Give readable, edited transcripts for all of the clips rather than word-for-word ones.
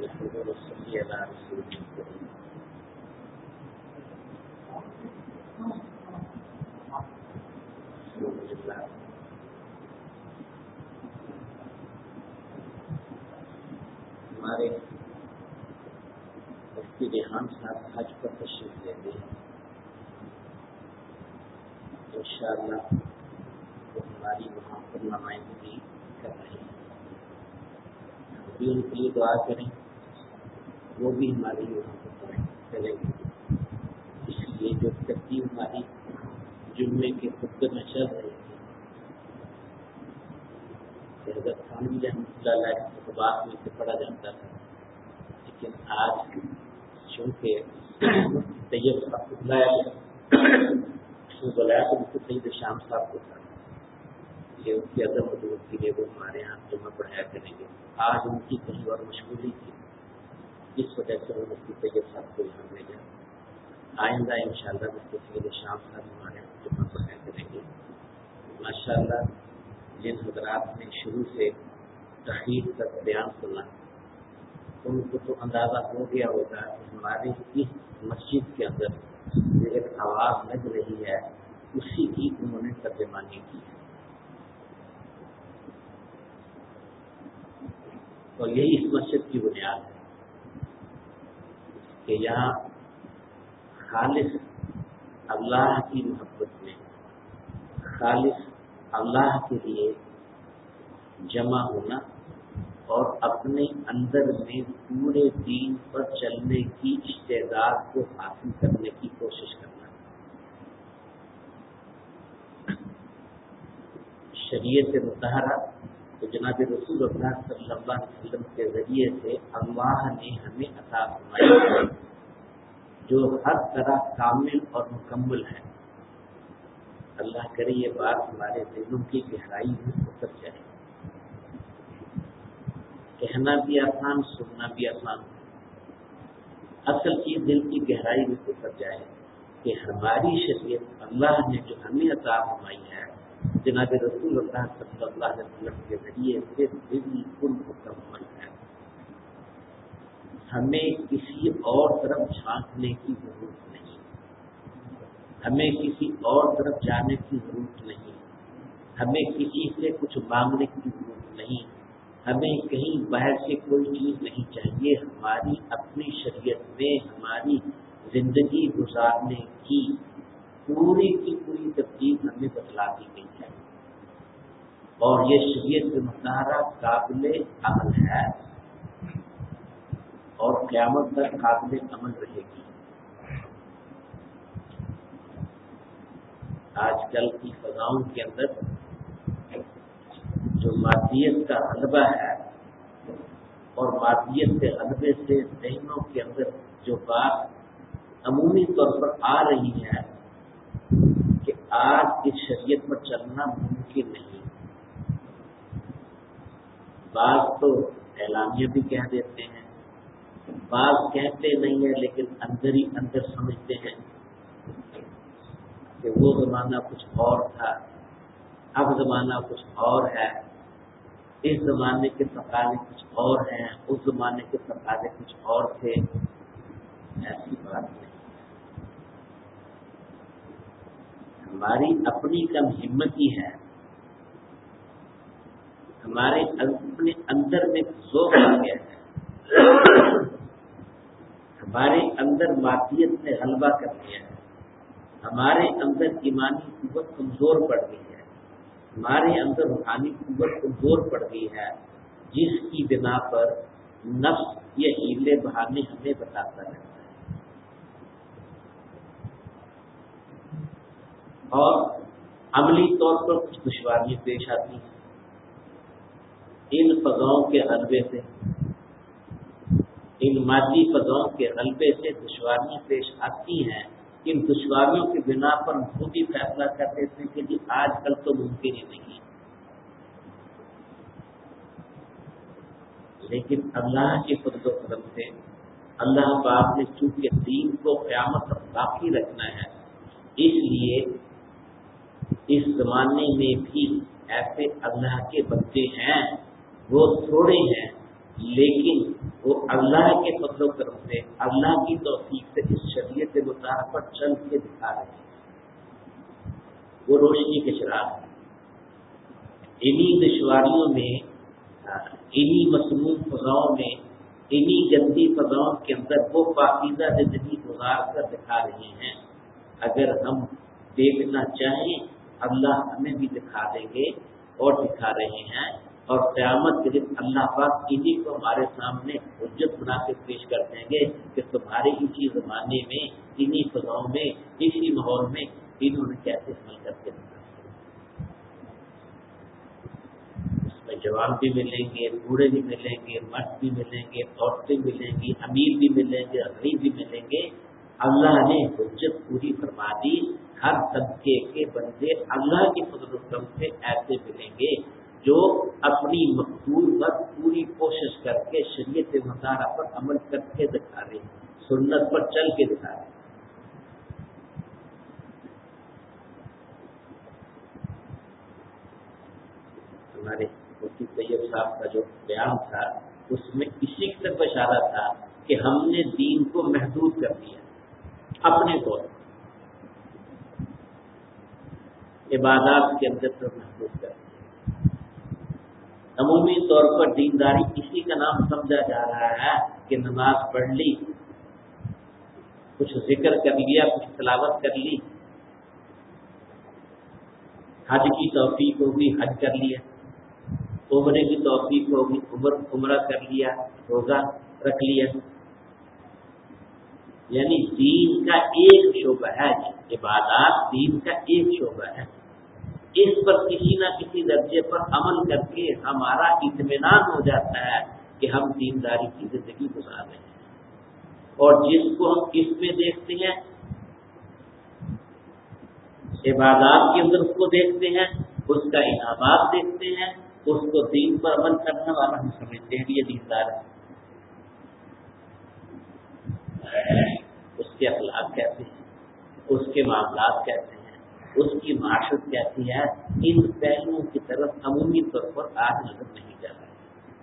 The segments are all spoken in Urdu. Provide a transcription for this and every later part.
نحمده ونصلي على رسوله الكريم الحمدللہ ہمارے مفتی ریحان صاحب حج پر تشریف لے گئے انشاءاللہ وہ ہماری وہاں پر نمائندگی کر رہے ہیں، ہم بھی ان کے لیے دعا کریں، وہ بھی ہماری وہاں پر چلیں گے۔ اس لیے جو ترتیب ہماری جمعے کے خطبے میں چل رہی تھی کہ حضرت خانوی رحمۃ اللہ علیہ کے خطبات میں سے پڑھا جاتا تھا، لیکن آج چونکہ طیب صاحب کو بلایا تو مجھ سے سید شام صاحب کو تھا کہ ان کی عدم حضور کے لیے وہ ہمارے یہاں جمعہ پڑھایا کریں گے۔ آج ان کی کہیں اور مشغولی تھی، جس وجہ سے وہ مفتی طیب صاحب کو یہاں بھیجا۔ آئندہ انشاءاللہ مفتی سید شام صاحب ہمارے یہاں جمعہ پڑھایا کریں گے۔ ماشاءاللہ جن حضرات نے شروع سے تحریر تک بیان سنا ان کو تو اندازہ ہو گیا ہوگا کہ ہماری اس مسجد کے اندر جو ایک آواز لگ رہی ہے اسی کی انہوں نے ترجمانی کی ہے، اور یہی اس مسجد کی بنیاد ہے کہ یہاں خالص اللہ کی محبت میں، خالص اللہ کے لیے جمع ہونا اور اپنے اندر میں پورے دین پر چلنے کی استعداد کو حاصل کرنے کی کوشش کرنا۔ شریعت مطہرہ تو جناب رسول اللہ صلی اللہ علیہ وسلم کے ذریعے سے اللہ نے ہمیں عطا فرمائی ہے، جو ہر طرح کامل اور مکمل ہے۔ اللہ کرے یہ بات ہمارے دلوں کی گہرائی میں اتر جائے، کہنا بھی آسان، سننا بھی آسان، اصل چیز دل کی گہرائی میں اتر جائے کہ ہماری شریعت اللہ نے جو ہمیں عطا فرمائی ہے جناب رسول اللہ صلی اللہ علیہ وسلم کے ذریعے سے بالکل مکمل ہے۔ ہمیں کسی اور طرف جھانکنے کی ضرورت نہیں، ہمیں کسی اور طرف جانے کی ضرورت نہیں، ہمیں کسی سے کچھ مانگنے کی ضرورت نہیں، ہمیں کہیں باہر سے کوئی چیز نہیں چاہیے۔ ہماری اپنی شریعت میں ہماری زندگی گزارنے کی پوری ترتیب ہمیں بتلا دی گئی ہے، اور یہ شریعت مطہرہ قابل عمل ہے اور قیامت تک قابل عمل رہے گی۔ آج کل کی فضاؤں کے اندر جو مادیت کا غلبہ ہے اور مادیت کے غلبے سے ذہنوں کے اندر جو بات عمومی طور پر آ رہی ہے کہ آج اس شریعت پر چلنا ممکن نہیں، بعض تو اعلامیہ بھی کہہ دیتے ہیں، بعض کہتے نہیں ہیں لیکن اندر ہی اندر سمجھتے ہیں کہ وہ زمانہ کچھ اور تھا، اب زمانہ کچھ اور ہے، اس زمانے کے تقاضے کچھ اور ہیں، اس زمانے کے تقاضے کچھ اور تھے۔ ایسی بات نہیں، ہماری اپنی کم ہمتی ہے، ہمارے اپنے اندر میں ذوق آ گیا ہے، ہمارے اندر مادیت نے غلبہ کر لیا ہے، ہمارے اندر ایمانی قوت کمزور پڑ گئی ہے، ہمارے اندر روحانی قوت کمزور پڑ گئی ہے، جس کی بنا پر نفس یہ ہیلے بہانے ہمیں بتاتا رہتا ہے، اور عملی طور پر کچھ دشواریاں پیش آتی ہیں۔ ان فضاؤں کے غلبے سے، ان مادی فضاؤں کے غلبے سے دشواریاں پیش آتی ہیں۔ ان دشواریوں کی بنا پر ہم خود ہی فیصلہ کر دیتے ہیں کہ جی آج کل تو ممکن ہی نہیں ہے، لیکن اللہ کے فضل و کرم سے اللہ پاک نے چونکہ دین کو قیامت تک باقی رکھنا ہے، اس لیے اس زمانے میں بھی ایسے اللہ کے بندے ہیں، وہ تھوڑے ہیں لیکن وہ اللہ کے فضل و کرم سے، اللہ کی توفیق سے اس شریعت مطالعہ پر چل کے دکھا رہے ہیں۔ وہ روشنی کے چراغ ہیں۔ انہی دشواریوں میں، انہی مسموم فضاؤں میں، انہی گندی فضاؤں کے اندر وہ پاکیزہ زندگی گزار کر دکھا رہے ہیں۔ اگر ہم دیکھنا چاہیں اللہ ہمیں بھی دکھا دیں گے اور دکھا رہے ہیں، اور قیامت کے دن اللہ پاک انہی کو ہمارے سامنے حجت بنا کے پیش کر دیں گے کہ تمہارے اسی زمانے میں، انہی فضاؤں میں، اسی ماحول میں انہوں نے کیسے عمل کر کے دکھا۔ اس میں جوان بھی ملیں گے، بوڑھے بھی ملیں گے، مرد بھی ملیں گے، عورتیں ملیں گی، امیر بھی ملیں گے، غریب بھی ملیں گے۔ اللہ نے حجت پوری فرما دی۔ ہر طبقے کے بندے اللہ کی فضل و کرم سے ایسے ملیں گے جو اپنی مقدور پر پوری کوشش کر کے شریعت مطالعہ پر عمل کر کے دکھا رہے ہیں، سنت پر چل کے دکھا رہے ہیں۔ ہمارے مفتی طیب صاحب کا جو بیان تھا اس میں اسی کی طرف اشارہ تھا کہ ہم نے دین کو محدود کر دیا اپنے طور پر، عبادات کے اندر تو محدود کر دیا۔ عمومی طور پر دینداری اسی کا نام سمجھا جا رہا ہے کہ نماز پڑھ لی، کچھ ذکر کر لیا، کچھ تلاوت کر لی، حج کی توفیق ہوگی حج کر لیا، عمرے کی توفیق ہوگی عمرہ کر لیا، روزہ رکھ لیا۔ یعنی دین کا ایک شعبہ ہے، عبادات دین کا ایک شعبہ ہے، اس پر کسی نہ کسی درجے پر عمل کر کے ہمارا اطمینان ہو جاتا ہے کہ ہم دینداری کی زندگی گزار رہے ہیں، اور جس کو ہم اس میں دیکھتے ہیں، عبادات کے اندر اس کو دیکھتے ہیں، اس کا انعامات دیکھتے ہیں، اس کو دین پر عمل کرنے والا ہم سمجھتے ہیں کہ یہ دیندار ہے۔ اس کے اخلاق کیسے ہیں، اس کے معاملات کیسے ہیں، اس کی معاشرت کیسی ہے، ان پہلوؤں کی طرف عمومی طور پر آج نظر نہیں جا رہا ہے۔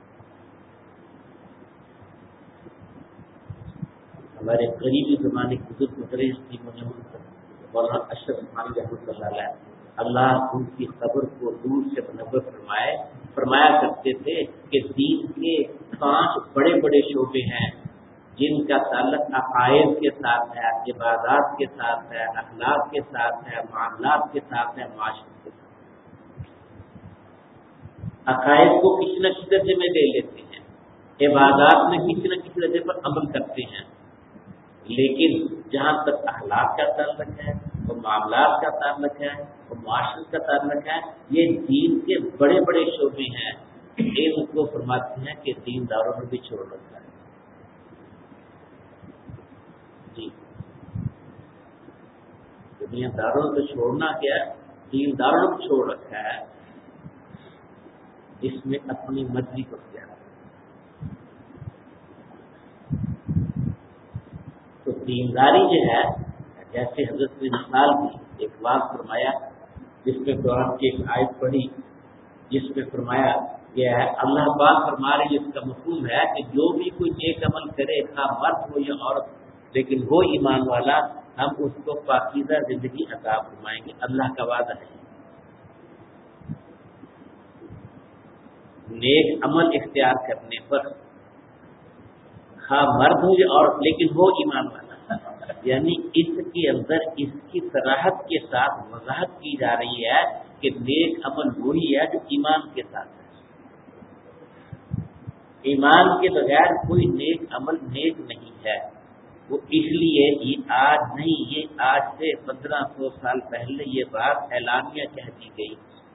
ہمارے قریبی زمانے کی بزرگ مدرس تھی مولانا اشرف عثمانی رحمۃ اللہ علیہ، اللہ ان کی قبر کو دور سے منور فرمایا کرتے تھے کہ دین کے 5 بڑے بڑے شعبے ہیں جن کا تعلق عقائد کے ساتھ ہے، عبادات کے ساتھ ہے، اخلاق کے ساتھ ہے، معاملات کے ساتھ ہے، معاشرت کے ساتھ۔ عقائد کو کسی نہ کسی درجے میں لے لیتے ہیں، عبادات میں کسی نہ کسی درجے پر عمل کرتے ہیں، لیکن جہاں تک اخلاق کا تعلق ہے، وہ معاملات کا تعلق ہے، وہ معاشرت کا تعلق ہے، یہ دین کے بڑے بڑے شعبے ہیں۔ ان کو فرماتے ہیں کہ دینداروں نے بھی چھوڑ رکھا ہے۔ جی، دنیا داروں کو چھوڑنا کیا ہے، دینداروں کو چھوڑ رکھا ہے، اس میں اپنی مرضی کو کیا ہے۔ تو دینداری جو ہے، جیسے حضرت نے مثال دی، ایک بات فرمایا جس میں قرآن کی ایک آیت پڑھی جس میں فرمایا گیا ہے، اللہ پاک فرما رہے اس کا مفہوم ہے کہ جو بھی کوئی نیک عمل کرے، خواہ مرد ہو یا عورت، لیکن وہ ایمان والا، ہم اس کو پاکیزہ زندگی عطا فرمائیں گے، اللہ کا وعدہ ہے۔ نیک عمل اختیار کرنے پر، خواہ مرد ہو یا عورت، لیکن وہ ایمان والا، یعنی اس کے اندر اس کی صراحت کے ساتھ وضاحت کی جا رہی ہے کہ نیک عمل وہی ہے جو ایمان کے ساتھ ہے۔ ایمان کے بغیر کوئی نیک عمل نیک نہیں ہے۔ وہ اس لیے یہ آج نہیں، یہ آج سے 1500 سال پہلے یہ بات اعلانیہ کہہ دی گئی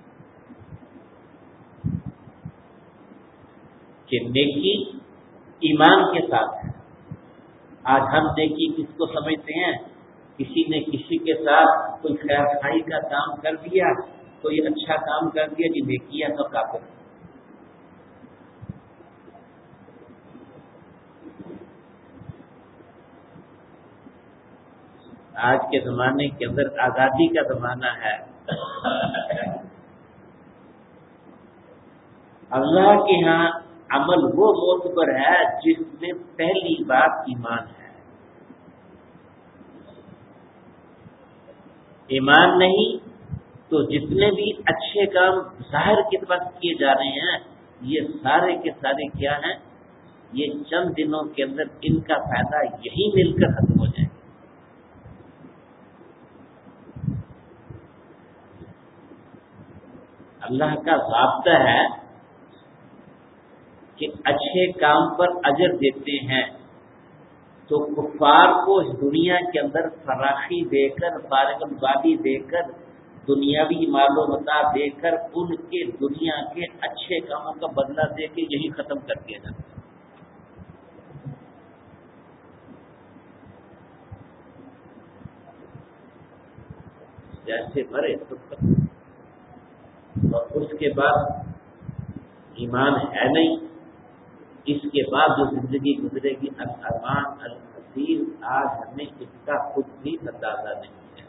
کہ نیکی ایمان کے ساتھ ہے۔ آج ہم نیکی کس کو سمجھتے ہیں؟ کسی نے کسی کے ساتھ کوئی خیر خائی کا کام کر دیا، کوئی اچھا کام کر دیا جی نیکی ہے تو کافر۔ آج کے زمانے کے اندر آزادی کا زمانہ ہے، اللہ کے ہاں عمل وہ معتبر ہے جس میں پہلی بات ایمان ہے. ایمان نہیں تو جتنے بھی اچھے کام ظاہر کے پاس کیے جا رہے ہیں یہ سارے کے سارے کیا ہیں؟ یہ چند دنوں کے اندر ان کا فائدہ یہی مل کر ختم ہو جائے گا. اللہ کا ضابطہ ہے کہ اچھے کام پر اجر دیتے ہیں تو کفار کو اس دنیا کے اندر فراخی دے کر فارغ البالی دے کر دنیاوی مال و متاع دے کر ان کے دنیا کے اچھے کاموں کا بدلہ دے کے یہی ختم کر دیا جاتا ہے. جیسے مرے تو اور اس کے بعد ایمان ہے نہیں. اس کے بعد جو زندگی گزرے گی الارمان الحصیر آج ہمیں اس کا خود بھی اندازہ نہیں ہے.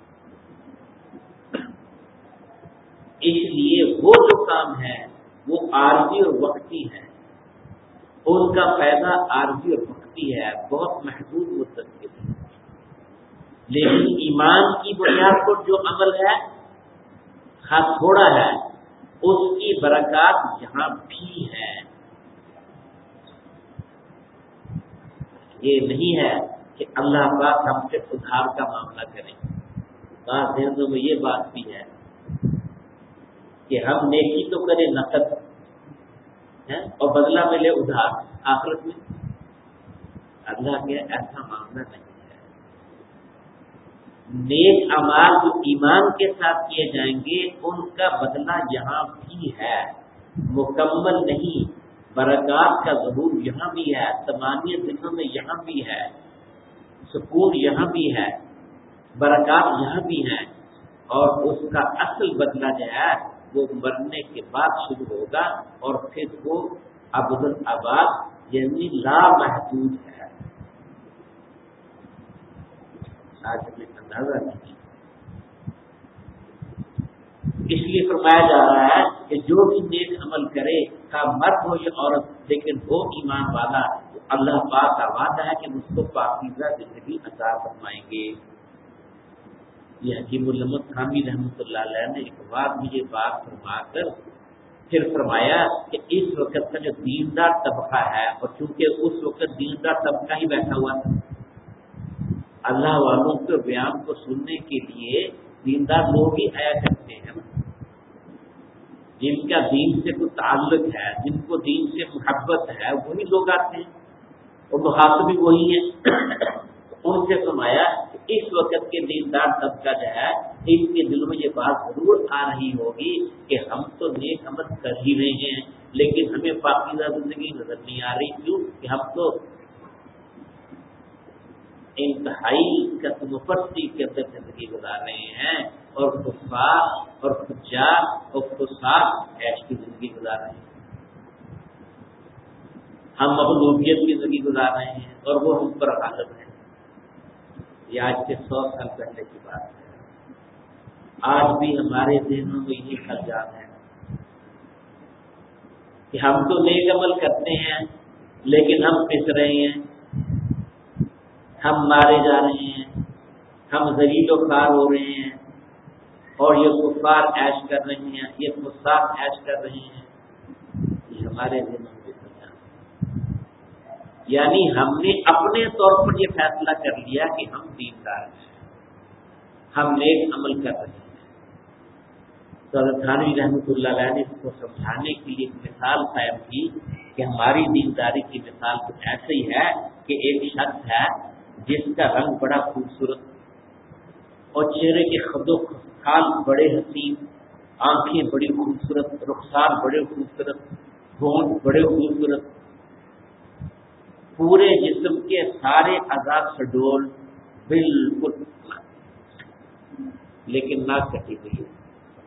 اس لیے وہ جو کام ہے وہ عارضی اور وقتی ہے. ان کا فائدہ عارضی اور وقتی ہے, بہت محدود مدت کے لیے. لیکن ایمان کی بنیاد پر جو عمل ہے خاص تھوڑا ہے اس کی برکات یہاں بھی ہے. یہ نہیں ہے کہ اللہ پاک ہم سے ادھار کا معاملہ کریں. بعض ذہنوں میں یہ بات بھی ہے کہ ہم نیکی تو کریں نقد اور بدلہ ملے ادھار آخرت میں. اللہ کے ایسا معاملہ نہیں ہے. نیک اعمال جو ایمان کے ساتھ کیے جائیں گے ان کا بدلہ یہاں بھی ہے, مکمل نہیں. برکات کا ظہور یہاں بھی ہے, تمانیت دنوں میں یہاں بھی ہے, سکون یہاں بھی ہے, برکات یہاں بھی ہیں. اور اس کا اصل بدلہ جو ہے وہ مرنے کے بعد شروع ہوگا اور پھر وہ ابدالآباد یعنی لامحدود ہے. آج ہمیں اندازہ نہیں. اس لیے فرمایا جا رہا ہے کہ جو بھی نیک عمل کرے کا مرد ہو یا عورت لیکن وہ ایمان والا, تو اللہ پاک کا وعدہ ہے کہ اس کو پاکیزہ زندگی عطا فرمائیں گے. یہ حکیم الامت حامی رحمۃ اللہ علیہ نے ایک بار بھی یہ بات فرما کر پھر فرمایا کہ اس وقت کا جو دیندار طبقہ ہے, اور چونکہ اس وقت دیندار طبقہ ہی بیٹھا ہوا تھا, اللہ والوں کے بیان کو سننے کے لیے دیندار لوگ ہی آیا کرتے ہیں, جن کا دین سے کوئی تعلق ہے, جن کو دین سے محبت ہے, وہی لوگ آتے ہیں اور مخاطب بھی وہی ہیں. ان سے فرمایا کہ اس وقت کے دیندار طبقہ جو ہے ان کے دلوں میں یہ بات ضرور آ رہی ہوگی کہ ہم تو نیک عمل کر ہی رہے ہیں لیکن ہمیں پاکیزہ زندگی نظر نہیں آ رہی. کیوں کہ ہم تو انتہائی قسم پرستی کے اندر زندگی گزار رہے ہیں اور کفار اور فجار اور فساق عیش کی زندگی گزار رہے ہیں. ہم مغلوبیت کی زندگی گزار رہے ہیں اور وہ ہم پر غالب ہیں. یہ آج سے 100 سال پہلے کی بات ہے. آج بھی ہمارے ذہنوں میں یہ خیالات ہے کہ ہم تو نیک عمل کرتے ہیں لیکن ہم پس رہے ہیں, ہم مارے جا رہے ہیں, ہم ذلیل و خوار ہو رہے ہیں اور یہ کفار عیش کر رہے ہیں, یہ فساق عیش کر رہے ہیں. یہ ہمارے ذہنوں میں سمجھا, یعنی ہم نے اپنے طور پر یہ فیصلہ کر لیا کہ ہم دیندار ہیں, ہم نیک عمل کر رہے ہیں. تو حضرت تھانوی رحمۃ اللہ علیہ نے اس کو سمجھانے کے لیے ایک مثال قائم کی کہ ہماری دینداری کی مثال کچھ ایسے ہی ہے کہ ایک شخص ہے جس کا رنگ بڑا خوبصورت اور چہرے کے خد و خال بڑے حسین, آنکھیں بڑی خوبصورت, رخسار بڑے خوبصورت, ہونٹ بڑے خوبصورت, پورے جسم کے سارے اعضاء سڈول بالکل, لیکن ناک کٹی ہوئی ہے.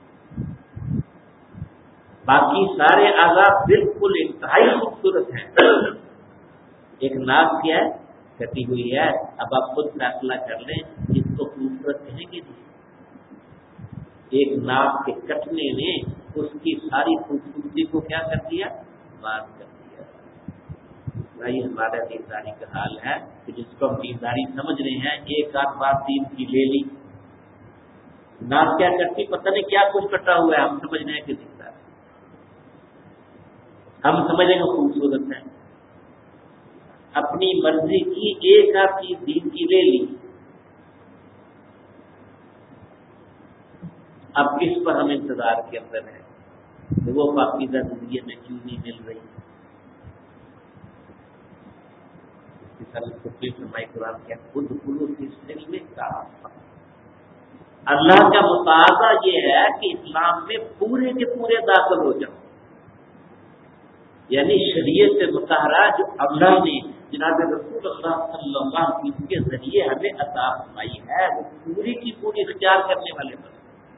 باقی سارے اعضاء بالکل انتہائی خوبصورت ہیں, ایک ناک کیا ہے کٹی ہوئی ہے. اب آپ خود فیصلہ کر لیں اس کو خوبصورت کہیں گے نہیں. ایک ناک کے کٹنے نے اس کی ساری خوبصورتی کو کیا کر دیا, بات کر دیا. بھائی ہمارا دینداری کا حال ہے کہ جس کو ہم دینداری سمجھ رہے ہیں ایک آدھ بات دین کی لے لی، ناک کیا کرتی پتہ نہیں کیا کچھ کٹا ہوا ہے، ہم سمجھ رہے ہیں کہ دیندار ہے، ہم سمجھ رہے ہیں خوبصورت ہے، اپنی مرضی کی ایک آدھ چیز دین کی لے لی، اب کس پر ہم انتظار کے اندر ہیں کہ وہ پاکیزہ زندگی میں کیوں نہیں مل رہی؟ قرآن کیا خود خلو کی سلم کا اللہ کا مقاضہ یہ ہے کہ اسلام میں پورے کے پورے داخل ہو جاؤ، یعنی شریعت سے مطالعہ جو اللہ نے جناب رسول اللہ صلی اللہ علیہ وسلم کے ذریعے ہمیں عطا فرمائی ہے وہ پوری کی پوری اختیار کرنے والے بس،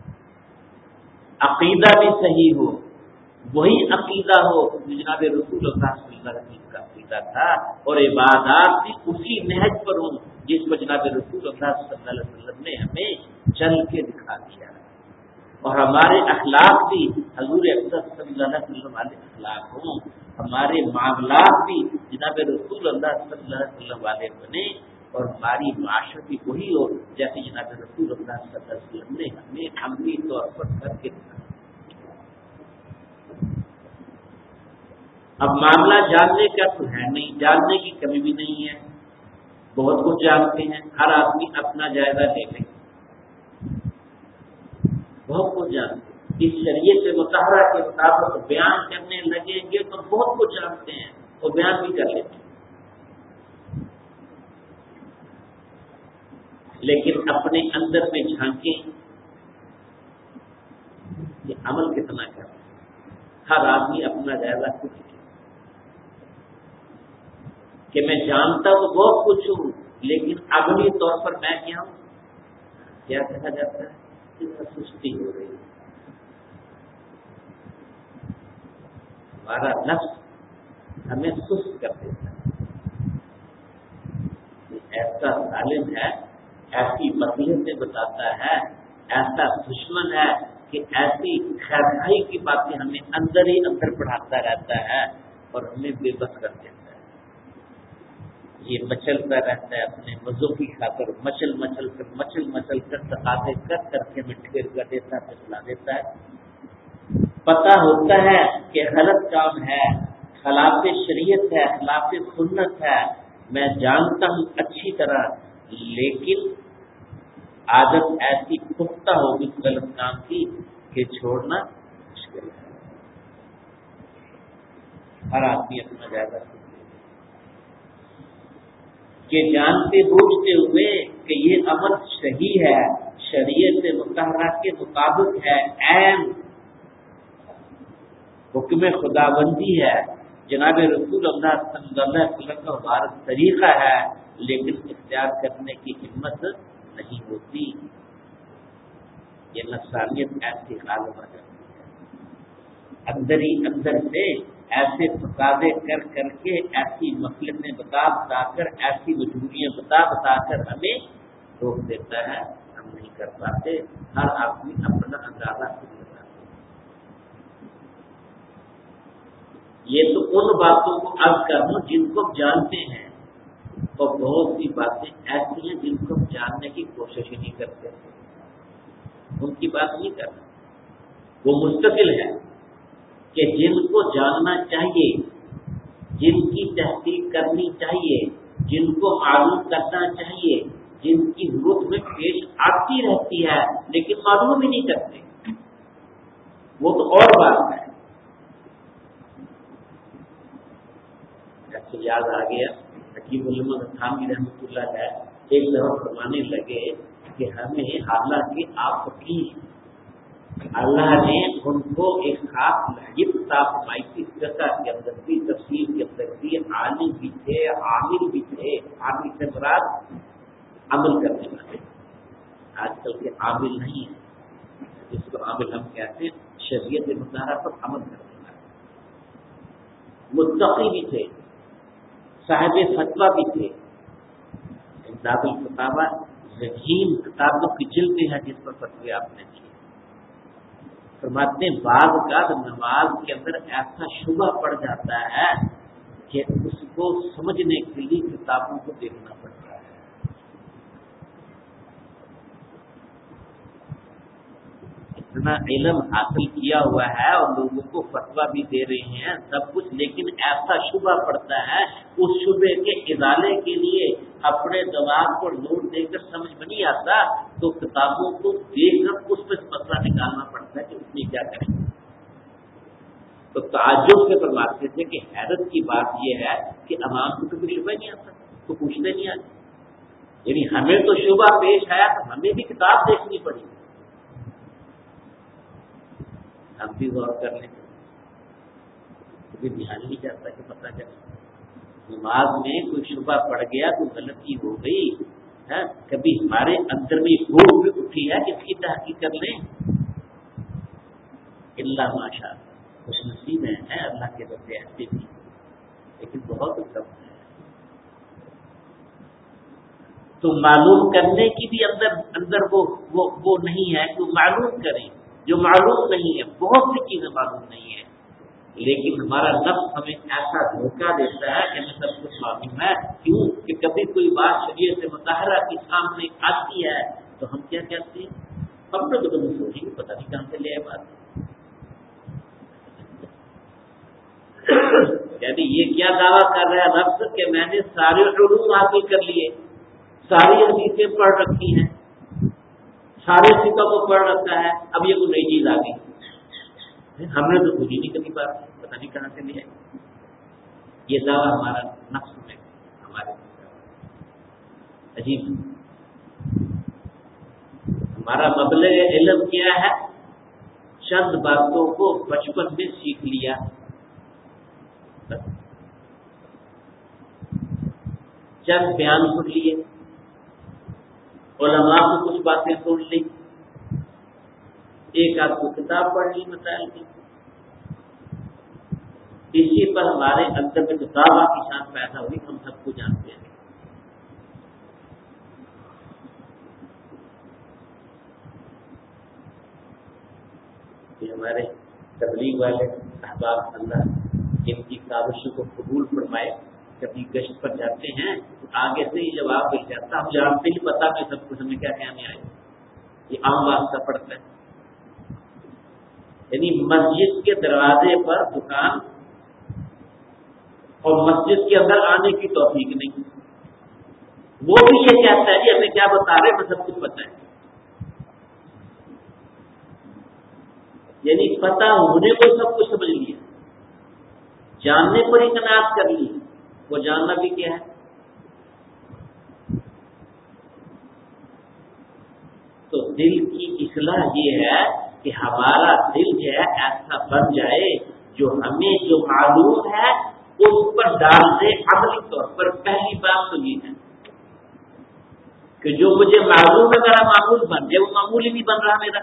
عقیدہ بھی صحیح ہو، وہی عقیدہ ہو جناب رسول اللہ صلی اللہ علیہ وسلم کا عقیدہ تھا، اور عبادات بھی اسی نہج پر ہوں جس پر جناب رسول اللہ صلی اللہ علیہ وسلم نے ہمیں چل کے دکھا دیا ہے، اور ہمارے اخلاق بھی حضور اکرم صلی اللہ علیہ وسلم والے اخلاق ہوں، ہمارے معاملات بھی جناب رسول اللہ صلی اللہ علیہ وسلم والے بنے، اور ہماری معاشرت بھی وہی ہو جیسے جناب رسول اللہ صلی اللہ علیہ وسلم نے ہمیں عملی طور پر کر کے دکھا۔ اب معاملہ جاننے کا تو ہے نہیں، جاننے کی کمی بھی نہیں ہے، بہت کچھ جانتے ہیں، ہر آدمی اپنا جائزہ لے لے، بہت کچھ جانتے ہیں، اس شریعت سے مطالعہ کے مطابق بیان کرنے لگیں گے تو بہت کچھ جانتے ہیں اور بیان بھی کر لیتے ہیں، لیکن اپنے اندر میں جھانکیں یہ عمل کتنا کرتا ہے، ہر آدمی اپنا جائزہ خود لے کہ میں جانتا ہوں بہت کچھ ہوں، لیکن عملی طور پر میں کیا ہوں، کیا کہا جاتا ہے سستی ہو رہی ہے، ہمارا نفس ہمیں سست کر دیتا ہے، ایسا ظالم ہے، ایسی مصلحتیں بتاتا ہے، ایسا دشمن ہے کہ ایسی خیرخائی کی باتیں ہمیں اندر ہی اندر پڑھاتا رہتا ہے اور ہمیں بے بس کر دیتا ہے، یہ مچلتا رہتا ہے اپنے مزوں کی خاطر، مچل کر تقاضے کر کے مٹھیر کر دیتا ہے، پھسلا دیتا ہے، پتہ ہوتا ہے کہ غلط کام ہے، خلاف شریعت ہے، خلاف سنت ہے، میں جانتا ہوں اچھی طرح، لیکن عادت ایسی پختہ ہوگی غلط کام کی کہ چھوڑنا مشکل ہے، ہر آدمی اپنا جائزہ کہ جانتے بوجھتے ہوئے کہ یہ عمل صحیح ہے، شریعت مطہرہ کے مطابق ہے، عین حکم خداوندی ہے، جناب رسول اللہ صلی اللہ علیہ وسلم کا مبارک طریقہ ہے، لیکن اختیار کرنے کی ہمت نہیں ہوتی، یہ نفسانیت ایسی غالب آ جاتی ہے، اندر ہی اندر سے ایسے تقاضے کر کے، ایسی مصلحتیں بتا کر، ایسی مجبوریاں بتا کر ہمیں روک دیتا ہے، ہم نہیں کر پاتے، ہر آدمی اپنا اندازہ خود لگاتا ہے۔ یہ تو ان باتوں کو عرض کرنا جن کو جانتے ہیں، اور بہت سی باتیں ایسی ہیں جن کو جاننے کی کوشش ہی نہیں کرتے، ان کی بات نہیں کرنا، وہ مستقل ہے کہ جن کو جاننا چاہیے، جن کی تحقیق کرنی چاہیے، جن کو معلوم کرنا چاہیے، جن کی ضرورت میں پیش آتی رہتی ہے لیکن معلوم ہی نہیں کرتے، وہ تو اور بات ہے۔ ایسے یاد آ گیا حکیم علامہ تھانوی رحمۃ اللہ علیہ ایک دفعہ فرمانے لگے کہ ہمیں حالانکہ آپ فقیر، اللہ نے ان کو ایک خاص لہجت عطا فرمائی تھی، فقہ کے اندر بھی، تفسیر کے اندر بھی، عالم بھی تھے، عامل بھی تھے، عامل سے مراد عمل کرنے والے، آج کل کے عامل نہیں ہیں، جس کو عامل ہم کہتے ہیں شریعت مطالعہ پر عمل کرنے والے، متقی بھی تھے، صاحب فتویٰ بھی تھے، امداد الفتاوی ذہین کتابوں کی جلدیں ہیں جس پر فتوی آپ نے دی، فرماتے ہیں بعض کا نماز کے اندر ایسا شبہ پڑ جاتا ہے کہ اس کو سمجھنے کے لیے کتابوں کو دیکھنا پڑتا ہے. اتنا علم حاصل کیا ہوا ہے اور لوگوں کو فتویٰ بھی دے رہے ہیں سب کچھ، لیکن ایسا شبہ پڑتا ہے اس شبے کے ازالے کے لیے اپنے دماغ کو لوڈ دے کر سمجھ میں نہیں آتا تو کتابوں کو دیکھ کر اس پہ مسئلہ نکالنا پڑتا ہے کہ اس میں کیا کریں. تو تعجب سے فرماتے تھے کہ حیرت کی بات یہ ہے کہ عوام کو کبھی شبہ نہیں آتا تو پوچھتے نہیں آتے. یعنی ہمیں تو شبہ پیش آیا تو ہمیں بھی کتاب دیکھنی پڑی. ہم بھی غور کر لیں کبھی دھیان نہیں جاتا کہ پتہ چلے نماز میں کوئی شبہ پڑ گیا کوئی غلطی ہو گئی ہے، کبھی ہمارے اندر میں بھوک بھی اٹھی ہے کہ اس کی تحقیق کر لیں. اللہ ماشاء خوش نصیب ہے اللہ کے بندے ایسے بھی، لیکن بہت کم ہے. تو معلوم کرنے کی بھی اندر وہ نہیں ہے کہ معلوم کریں جو معلوم نہیں ہے. بہت سی چیزیں معلوم نہیں ہے، لیکن ہمارا نفس ہمیں ایسا دھوکہ دیتا ہے کہ ہمیں سب کچھ معلوم ہے. کیوں کہ کبھی کوئی بات شریعت مطہرہ کے سامنے آتی ہے تو ہم کیا کہتے ہیں، ہم نے تو کبھی سوچی نہیں، پتہ نہیں کہاں سے لے آئے بات. یعنی یہ کیا دعویٰ کر رہا ہے نفس کہ میں نے سارے علوم حاصل کر لیے، ساری حدیثیں پڑھ رکھی ہیں، سارے فقہ کو پڑھ رکھا ہے، اب یہ کوئی نئی چیز آ گئی ہم نے تو سوچی نہیں کبھی بات، پتہ نہیں کہاں سے لے آئے. یہ دعویٰ ہمارا نفس میں ہمارے عجیب. ہمارا مبلغ علم کیا ہے، چند باتوں کو بچپن میں سیکھ لیا، چند بیان سن لیے، علماء کو کچھ باتیں سن لی، ایک آدھ کو کتاب پڑھ لی مسائل کی. اسی پر ہمارے اندر میں کتابوں کی شان پیدا ہوئی، ہم سب کو جانتے ہیں. یہ ہمارے تبلیغ والے احباب اللہ جن کی کاوشوں کو قبول فرمائے، کبھی گشت پر جاتے ہیں تو آگے سے ہی جواب مل جاتا، ہم جانتے ہی پتا میں سب کچھ ہمیں کیا کہنے آئے. یہ عام واسطہ پڑتا ہے. یعنی مسجد کے دروازے پر دکان اور مسجد کے اندر آنے کی توفیق نہیں، وہ بھی یہ کہتا ہے کہ ہمیں کیا بتا رہے ہیں، ہمیں سب کچھ پتا ہے. یعنی پتہ ہونے کو سب کچھ سمجھ لیا، جاننے پر ہی قناعت کر لی. وہ جاننا بھی کیا ہے. تو دل کی اصلاح یہ ہے کہ ہمارا دل جو ہے ایسا بن جائے جو ہمیں جو معلوم ہے اس پر ڈال دے عملی طور پر. پہلی بات تو یہ ہے کہ جو مجھے معلوم ہے میرا معمول بن جائے، وہ معمول ہی نہیں بن رہا میرا.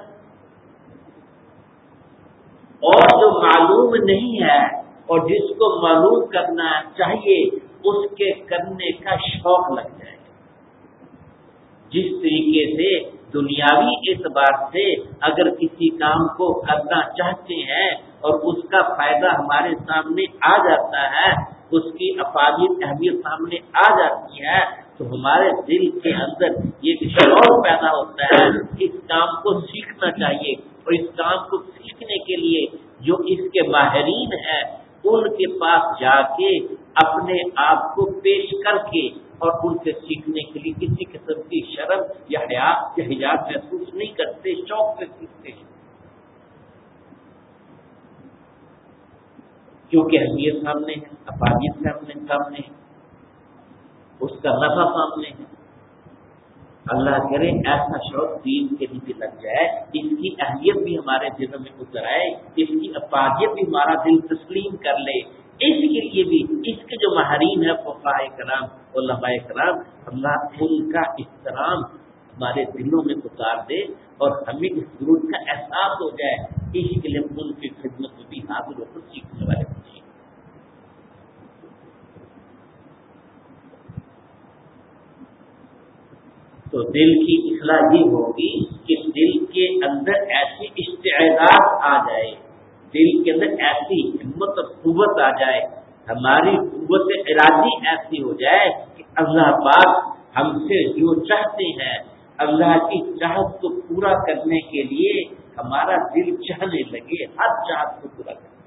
اور جو معلوم نہیں ہے اور جس کو معلوم کرنا چاہیے اس کے کرنے کا شوق لگ جائے. جس طریقے سے دنیاوی اعتبار سے اگر کسی کام کو کرنا چاہتے ہیں اور اس کا فائدہ ہمارے سامنے آ جاتا ہے، اس کی افادیت اہمیت سامنے آ جاتی ہے، تو ہمارے دل کے اندر یہ شوق پیدا ہوتا ہے اس کام کو سیکھنا چاہیے. اور اس کام کو سیکھنے کے لیے جو اس کے ماہرین ہیں ان کے پاس جا کے اپنے آپ کو پیش کر کے اور ان سے سیکھنے کے لیے کسی قسم کی شرم یا حیا یا حجاب محسوس نہیں کرتے، شوق سے سیکھتے ہیں. کیونکہ اہمیت سامنے ہے، افادیت سامنے ہے، اس کا نفع سامنے ہے. اللہ کرے ایسا شوق دین کے لیے لگ جائے، اس کی اہمیت بھی ہمارے دل میں اتر آئے، اس کی افادیت بھی ہمارا دل تسلیم کر لے. اس کے لیے بھی اس کے جو ماہرین ہیں فقہاء کرام علماء کرام، اللہ ان کا احترام ہمارے دلوں میں اتار دے اور ہمیں اس ضرورت کا احساس ہو جائے. اسی کے لیے ان کی خدمت میں بھی حاضر ہو کر سیکھنے والے بنیں. تو دل کی اصلاح یہ ہوگی کہ دل کے اندر ایسی استعداد آ جائے، دل کے اندر ایسی ہمت اور قوت آ جائے، ہماری قوت ارادی ایسی ہو جائے کہ اللہ پاک ہم سے جو چاہتے ہیں اللہ کی چاہت کو پورا کرنے کے لیے ہمارا دل چاہنے لگے ہر چاہت کو پورا کرنے،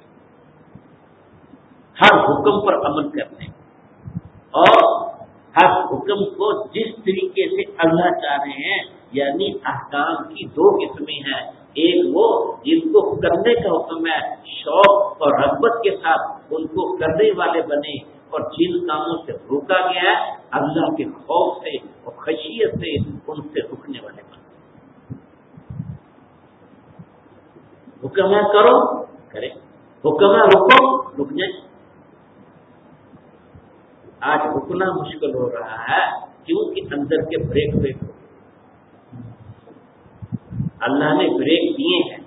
ہر حکم پر عمل کرنے، اور ہر حکم کو جس طریقے سے اللہ چاہ رہے ہیں، یعنی احکام کی دو قسمیں ہیں، ایک وہ جن کو کرنے کا حکم ہے شوق اور رغبت کے ساتھ ان کو کرنے والے بنے، اور جن کاموں سے روکا گیا ہے اللہ کے خوف سے اور خشیت سے ان سے رکنے والے بنے۔ حکم ہے کرو کرے، حکم ہے رکو رک جائے۔ آج رکنا مشکل ہو رہا ہے کیونکہ اندر کے بریک ہو، اللہ نے بریک دیے ہیں،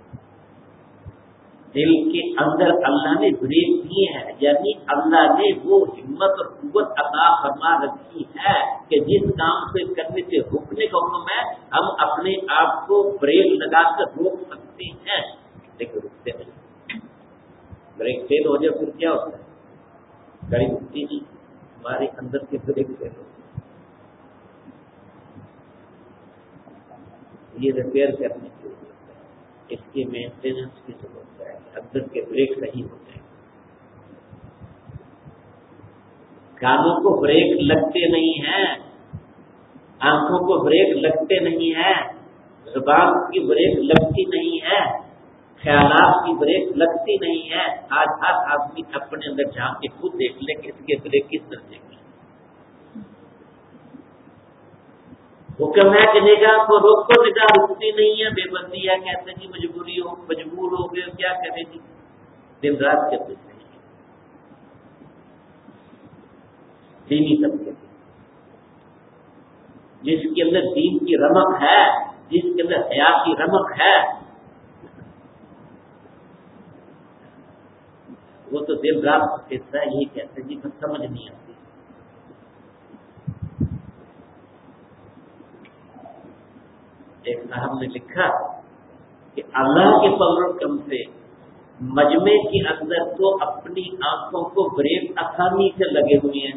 دل کے اندر اللہ نے بریک دیے ہیں، یعنی اللہ نے وہ ہمت اور قوت عطا فرما رکھی ہے کہ جس کام کو کرنے سے روکنے کا حکم ہے ہم اپنے آپ کو بریک لگا کر روک سکتے ہیں، لیکن رکتے نہیں۔ بریک فیل ہو جائے پھر کیا ہوتا ہے؟ گاڑی رکتی نہیں، ہمارے اندر کے بریک فیل ہوتے ہیں، یہ ریپیئر کرنے کی ضرورت ہے، اس کی مینٹیننس کی ضرورت ہے، اندر کے بریک صحیح ہوتے ہیں۔ کانوں کو بریک لگتے نہیں ہیں، آنکھوں کو بریک لگتے نہیں ہیں، زبان کی بریک لگتی نہیں ہے، خیالات کی بریک لگتی نہیں ہے۔ آج ہر آدمی اپنے اندر جھانک کے خود دیکھ لے کہ اس کے بریک کس درجے کی۔ حکم ہے کہ نگاہ کو روکو، نگاہ رکتی نہیں ہے، بے بندی ہے، کہتے ہیں جی مجبوری ہو، مجبور ہو گئے، کیا کرے جی، دن رات کے کچھ نہیں۔ دینی طبقے جس کے اندر دین کی رمق ہے، جس کے اندر حیا کی رمق ہے، وہ تو دن رات کہتا ہے، یہی کہتے ہیں جی بس سمجھ نہیں آتی۔ ایک صاحب نے لکھا کہ اللہ کے فضل و کرم سے مجمع کے اندر تو اپنی آنکھوں کو بریک آسانی سے لگے ہوئے ہیں،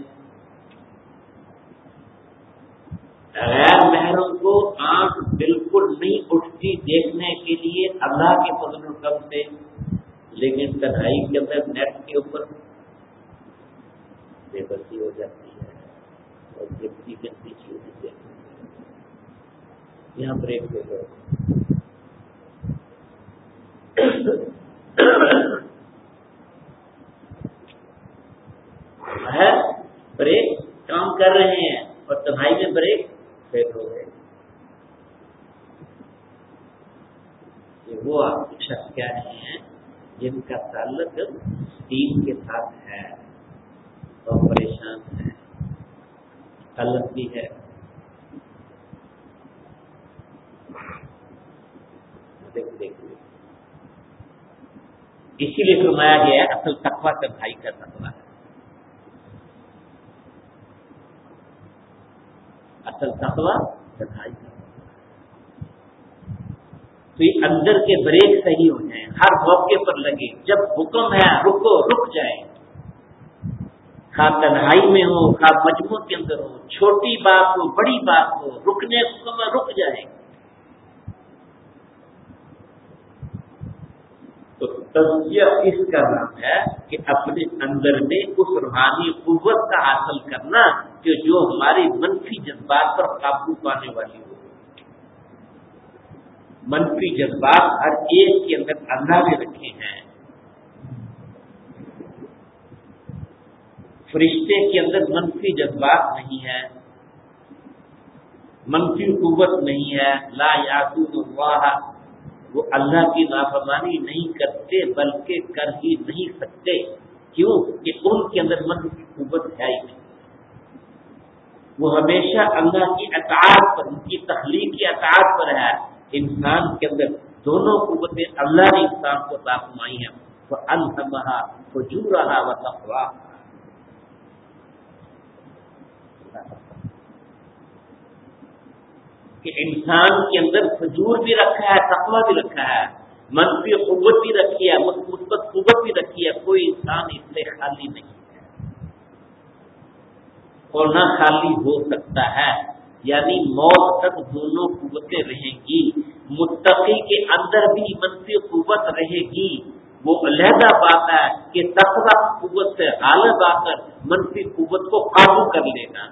غیر محرم کو آنکھ بالکل نہیں اٹھتی دیکھنے کے لیے اللہ کے فضل و کرم سے، لیکن تنہائی کے اندر نیٹ کے اوپر بے بسی ہو جاتی ہے اور گنتی گنتی چیزیں دیکھتی ہے، یہاں بریک دے دو۔ بریک کام کر رہے ہیں اور تنہائی میں بریک فیل ہو گئے۔ یہ وہ شخص کیا ہیں جن کا تعلق دین کے ساتھ ہے اور پریشان ہے، تعلق بھی ہے۔ دیکھیے اسی لیے فرمایا گیا ہے اصل تقویٰ تنہائی کا تقویٰ ہے، اصل تقویٰ تنہائی کا۔ تو یہ اندر کے بریک صحیح ہو جائیں، ہر موقع پر لگے، جب حکم ہے رکو رک جائیں، خواہ تنہائی میں ہو خواہ مجموع کے اندر ہو، چھوٹی بات ہو بڑی بات ہو، رکنے حکم میں رک جائیں۔ تو تزکیہ اس کا نام ہے کہ اپنے اندر میں اس روحانی قوت کا حاصل کرنا کہ جو ہماری منفی جذبات پر قابو پانے والی ہو۔ منفی جذبات ہر ایک کے اندر اللہ نے رکھے ہیں، فرشتے کے اندر منفی جذبات نہیں ہے، منفی قوت نہیں ہے، لا یعصون اللہ، وہ اللہ کی نافرمانی نہیں کرتے بلکہ کر ہی نہیں سکتے، کیوں کہ ان کے اندر منفی قوت ہے ہی نہیں، وہ ہمیشہ اللہ کی اطاعت پر، ان کی تخلیقی اطاعت پر ہے۔ انسان کے اندر دونوں قوتیں اللہ نے انسان کو عطا فرمائی ہیں، فَأَلْهَمَهَا فُجُورَهَا وَتَقْوَاهَا، کہ انسان کے اندر فجور بھی رکھا ہے، تقویٰ بھی رکھا ہے، منفی قوت بھی رکھی ہے، مثبت قوت بھی رکھی ہے، کوئی انسان اس سے خالی نہیں ہے۔ اور نہ خالی ہو سکتا ہے، یعنی موت تک دونوں قوتیں رہیں گی۔ متقی کے اندر بھی منفی قوت رہے گی، وہ علیحدہ بات ہے کہ تقویٰ قوت سے غالب آ کر منفی قوت کو قابو کر لینا،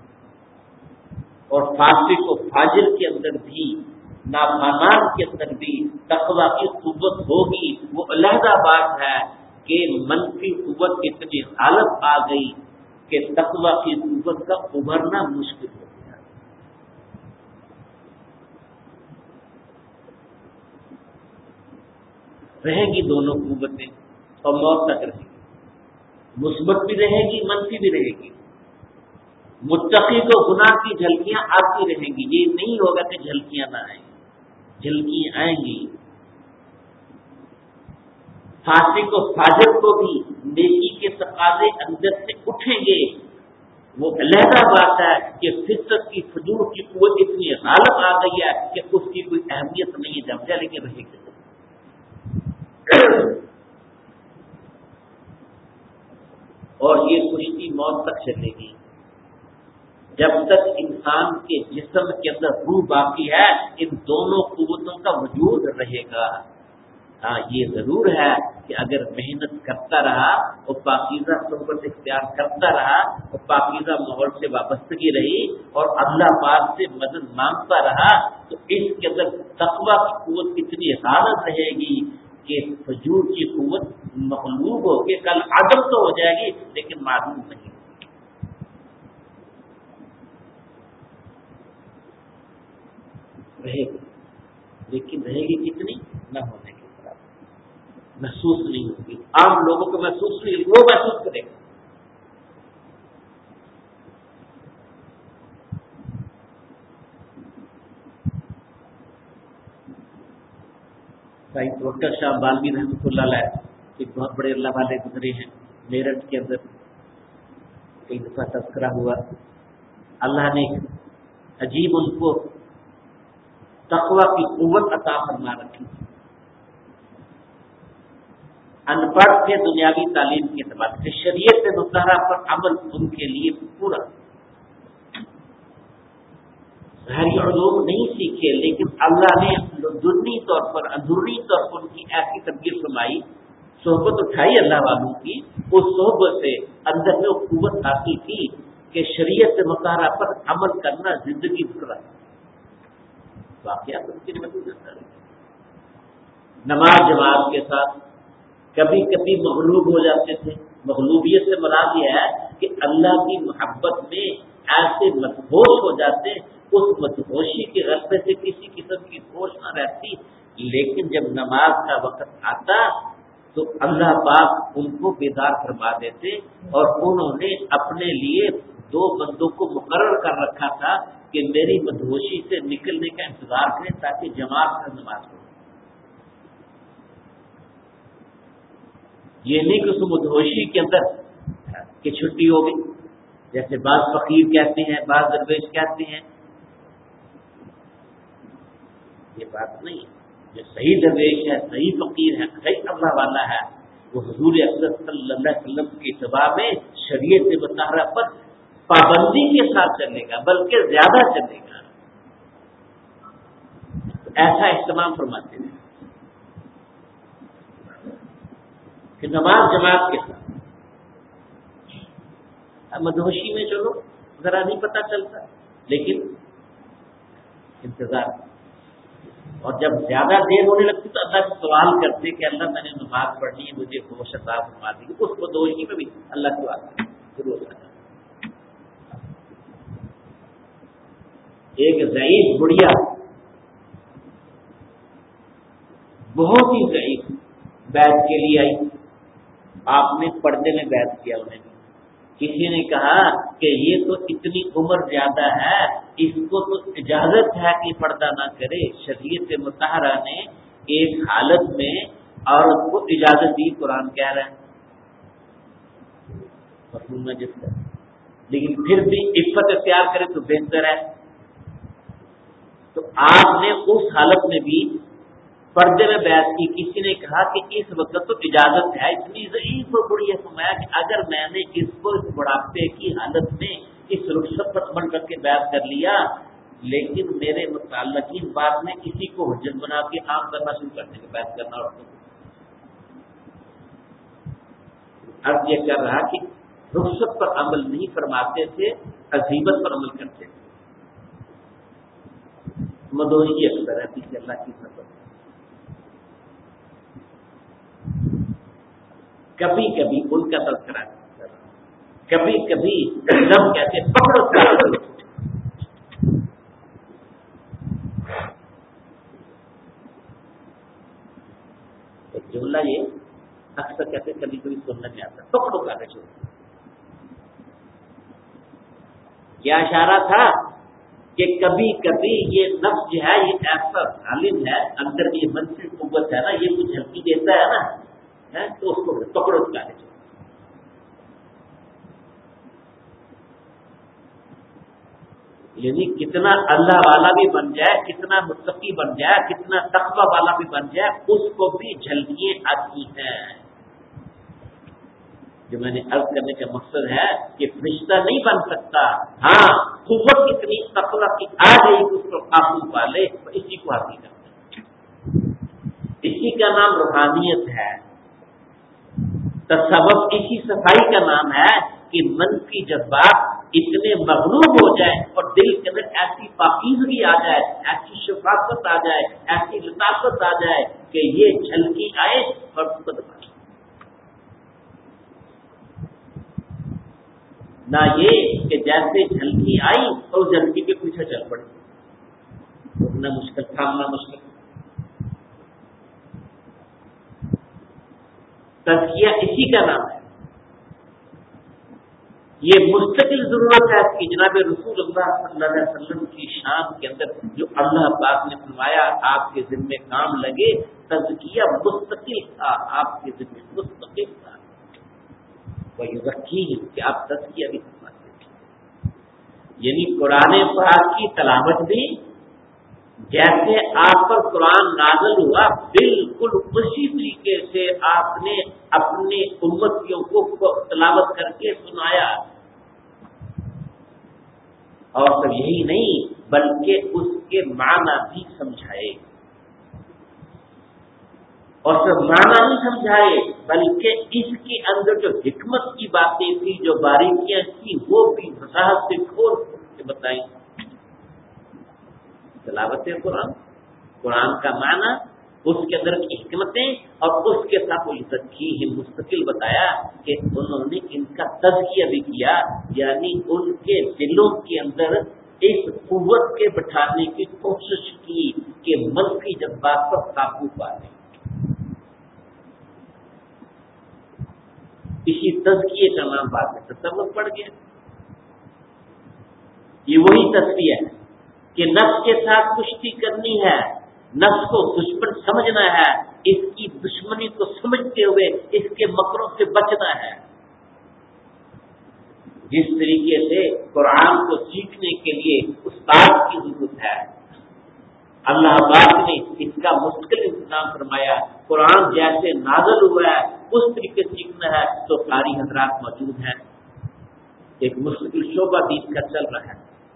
اور فاسق و فاجر کے اندر بھی، نافرمان کے اندر بھی تقویٰ کی قوت ہوگی۔ وہ علیحدہ بات ہے کہ منفی قوت اتنی غالب آ گئی کہ تقویٰ کی قوت کا ابھرنا مشکل ہو گیا۔ رہے گی دونوں قوتیں اور موت تک رہے گی، مثبت بھی رہے گی، منفی بھی رہے گی۔ متقی کو گناہ کی جھلکیاں آتی رہیں گی، یہ نہیں ہوگا کہ جھلکیاں نہ آئیں، جھلکیاں آئیں گی۔ فاسق و فاجر کو بھی نیکی کے تقاضے اندر سے اٹھیں گے۔ وہ علیحدہ بات ہے کہ فطرت کی فجور کی قوت اتنی غالب آ گئی ہے کہ اس کی کوئی اہمیت نہیں ہے، جب چلے کے رہے گی۔ اور یہ کشتی موت تک چلے گی، جب تک انسان کے جسم کے اندر روح باقی ہے ان دونوں قوتوں کا وجود رہے گا۔ ہاں یہ ضرور ہے کہ اگر محنت کرتا رہا اور پاکیزہ صحبت اختیار کرتا رہا اور پاکیزہ ماحول سے وابستگی رہی اور اللہ پاک سے مدد مانگتا رہا تو اس کے اندر تقویٰ کی قوت اتنی غالب رہے گی کہ فجور کی قوت مغلوب ہو کے کل عدم تو ہو جائے گی لیکن معدوم نہیں رہے گی، لیکن رہے گی کتنی نہ ہونے کے برابر، محسوس نہیں ہوگی، عام لوگوں کو محسوس نہیں ہوگی، وہ محسوس کرے گا۔ ڈاکٹر شاہ بالوی رحمۃ اللہ علیہ ایک بہت بڑے اللہ والے گزرے ہیں، میرٹھ کے اندر کئی دفعہ تذکرہ ہوا، اللہ نے عجیب ان کو تقویٰ کی قوت عطا فرما رکھی، ان پڑھ تھے دنیاوی تعلیم کے اعتبار سے، شریعت مطالعہ پر عمل ان کے لیے پورا، ظاہری علوم نہیں سیکھے لیکن اللہ نے اندرونی طور پر ان کی ایسی تبدیل فرمائی، صحبت اٹھائی اللہ والوں کی، اس صحبت سے اندر میں وہ قوت حاصل کی کہ شریعت مطالعہ پر عمل کرنا زندگی بھر واقعات ان کی مدد کرتا ہے۔ نماز جماعت کے ساتھ کبھی کبھی مغلوب ہو جاتے تھے، مغلوبیت سے مراد یہ ہے کہ اللہ کی محبت میں ایسے مدہوش ہو جاتے، اس مدہوشی کے غلبے سے کسی قسم کی ہوش نہ رہتی، لیکن جب نماز کا وقت آتا تو اللہ پاک ان کو بیدار فرما دیتے، اور انہوں نے اپنے لیے 2 بندوں کو مقرر کر رکھا تھا کہ میری مدہوشی سے نکلنے کا انتظار کریں تاکہ جماعت میں نماز پڑھیں۔ یہ نہیں کہ اس مدہوشی کے اندر کہ چھٹی ہو گئی، جیسے بعض فقیر کہتے ہیں، بعض درویش کہتے ہیں، یہ بات نہیں۔ جو صحیح درویش ہے، صحیح فقیر ہے، صحیح اللہ والا ہے، وہ حضور اکرم صلی اللہ علیہ وسلم کی اتباع میں شریعت مطہرہ پر پابندی کے ساتھ چلے گا، بلکہ زیادہ چلے گا، ایسا اہتمام فرماتے ہیں کہ نماز جماعت کے ساتھ، مدہوشی میں چلو ذرا نہیں پتہ چلتا لیکن انتظار، اور جب زیادہ دیر ہونے لگتی تو اللہ سے سوال کرتے کہ اللہ میں نے نماز پڑھنی ہے، مجھے ہوش عطا فرما دی، اس مدہوشی میں بھی اللہ کی بات شروع ہو جاتا۔ ایک ضعیف بڑھیا، بہت ہی ضعیف، بیعت کے لیے آئی، آپ نے پردے میں بیعت کیا، انہیں کسی نے کہا کہ یہ تو اتنی عمر زیادہ ہے، اس کو تو اجازت ہے کہ پردہ نہ کرے، شریعت مطہرہ نے ایک حالت میں عورت کو اجازت دی، قرآن کہہ رہا ہے مفہوم میں جس کا، لیکن پھر بھی عفت اختیار کرے تو بہتر ہے، تو آپ نے اس حالت میں بھی پردے میں بیعت کی۔ کسی نے کہا کہ اس وقت تو اجازت ہے، اتنی ضعیف اور بڑی فرمایا کہ اگر میں نے اس کو اس بڑھاپے کی حالت میں اس رخصت پر عمل کر کے بیعت کر لیا، لیکن میرے متعلقین بعد میں کسی کو حجت بنا کے عام کرنا شروع کر دیں گے بیعت کرنا اور اب یہ کر رہا کہ رخصت پر عمل نہیں فرماتے تھے، عزیمت پر عمل کرتے تھے. مدوحی اکثر ہے کہ اللہ کی سبب کبھی کبھی ان کا تذکرہ کرتا، کبھی کبھی دم کہتے پکڑو. ایک جملہ یہ اکثر کہتے کبھی کبھی سننے میں آتا، پکڑو کاغذ. کیا اشارہ تھا کہ کبھی کبھی یہ نفس جو ہے یہ ایسا ظالم ہے، اندر یہ منفی قوت ہے نا، یہ کچھ ہلکی دیتا ہے نا، تو اس کو پکڑو کاغذ. یعنی کتنا اللہ والا بھی بن جائے، کتنا متقی بن جائے، کتنا تقوی والا بھی بن جائے، اس کو بھی جھلکیاں آتی ہیں. جو میں نے عرض کرنے کا مقصد ہے کہ فرشتہ نہیں بن سکتا. ہاں قوت اتنی تقوی کی آ گئی اس کو قابو پا لے، اسی کو حاصل کرتا ہے. اسی کا نام روحانیت ہے. تصوف اسی صفائی کا نام ہے کہ منفی جذبات اتنے مغلوب ہو جائے اور دل کے اندر ایسی پاکیزگی آ جائے، ایسی شفافت آ جائے، ایسی لطافت آ جائے کہ یہ جھلکی آئے اور نہ یہ کہ جیسے جھلکی آئی اور جھلکی کے پیچھے چل پڑے. رکنا مشکل، تھامنا مشکل. تزکیہ اسی کا نام ہے. یہ مستقل ضرورت ہے کہ جناب رسول اللہ صلی اللہ علیہ وسلم کی شان کے اندر جو اللہ پاک نے فرمایا آپ کے ذمے کام لگے، تزکیہ مستقل تھا، آپ کے ذمے مستقل تھا. وہی رکھی کہ آپ تزکیہ بھی فرماتے تھے. یعنی قرآن پاک کی تلاوت بھی جیسے آپ پر قرآن نازل ہوا بالکل اسی طریقے سے آپ نے اپنے امتیوں کو تلاوت کر کے سنایا. اور صرف یہی نہیں بلکہ اس کے معنی بھی سمجھائے. اور صرف معنی نہیں سمجھائے بلکہ اس کے اندر جو حکمت کی باتیں تھی، جو باریکیاں تھی، وہ بھی وضاحت سے کھول کے بتائیں. تلاوت قرآن، قرآن کا معنی، اس کے اندر کی حکمتیں، اور اس کے ساتھ وہ تزکیہ مستقل بتایا کہ انہوں نے ان کا تزکیہ بھی کیا، یعنی ان کے دلوں کے اندر اس قوت کے بٹھانے کی کوشش کی کہ منفی جذبات پر قابو پا لیں. اسی تزکیے کا نام بعد میں تصوف پڑ گیا. یہ وہی تزکیہ ہے کہ نفس کے ساتھ کشتی کرنی ہے، نفس کو دشمن سمجھنا ہے، اس کی دشمنی کو سمجھتے ہوئے اس کے مکروں سے بچنا ہے. جس طریقے سے قرآن کو سیکھنے کے لیے استاد کی ضرورت ہے، اللہ پاک نے اس کا مستقل انتظام فرمایا. قرآن جیسے نازل ہوا ہے اس طریقے سے سیکھنا ہے تو قاری حضرات موجود ہیں. ایک مستقل شعبہ دین کا چل رہا ہے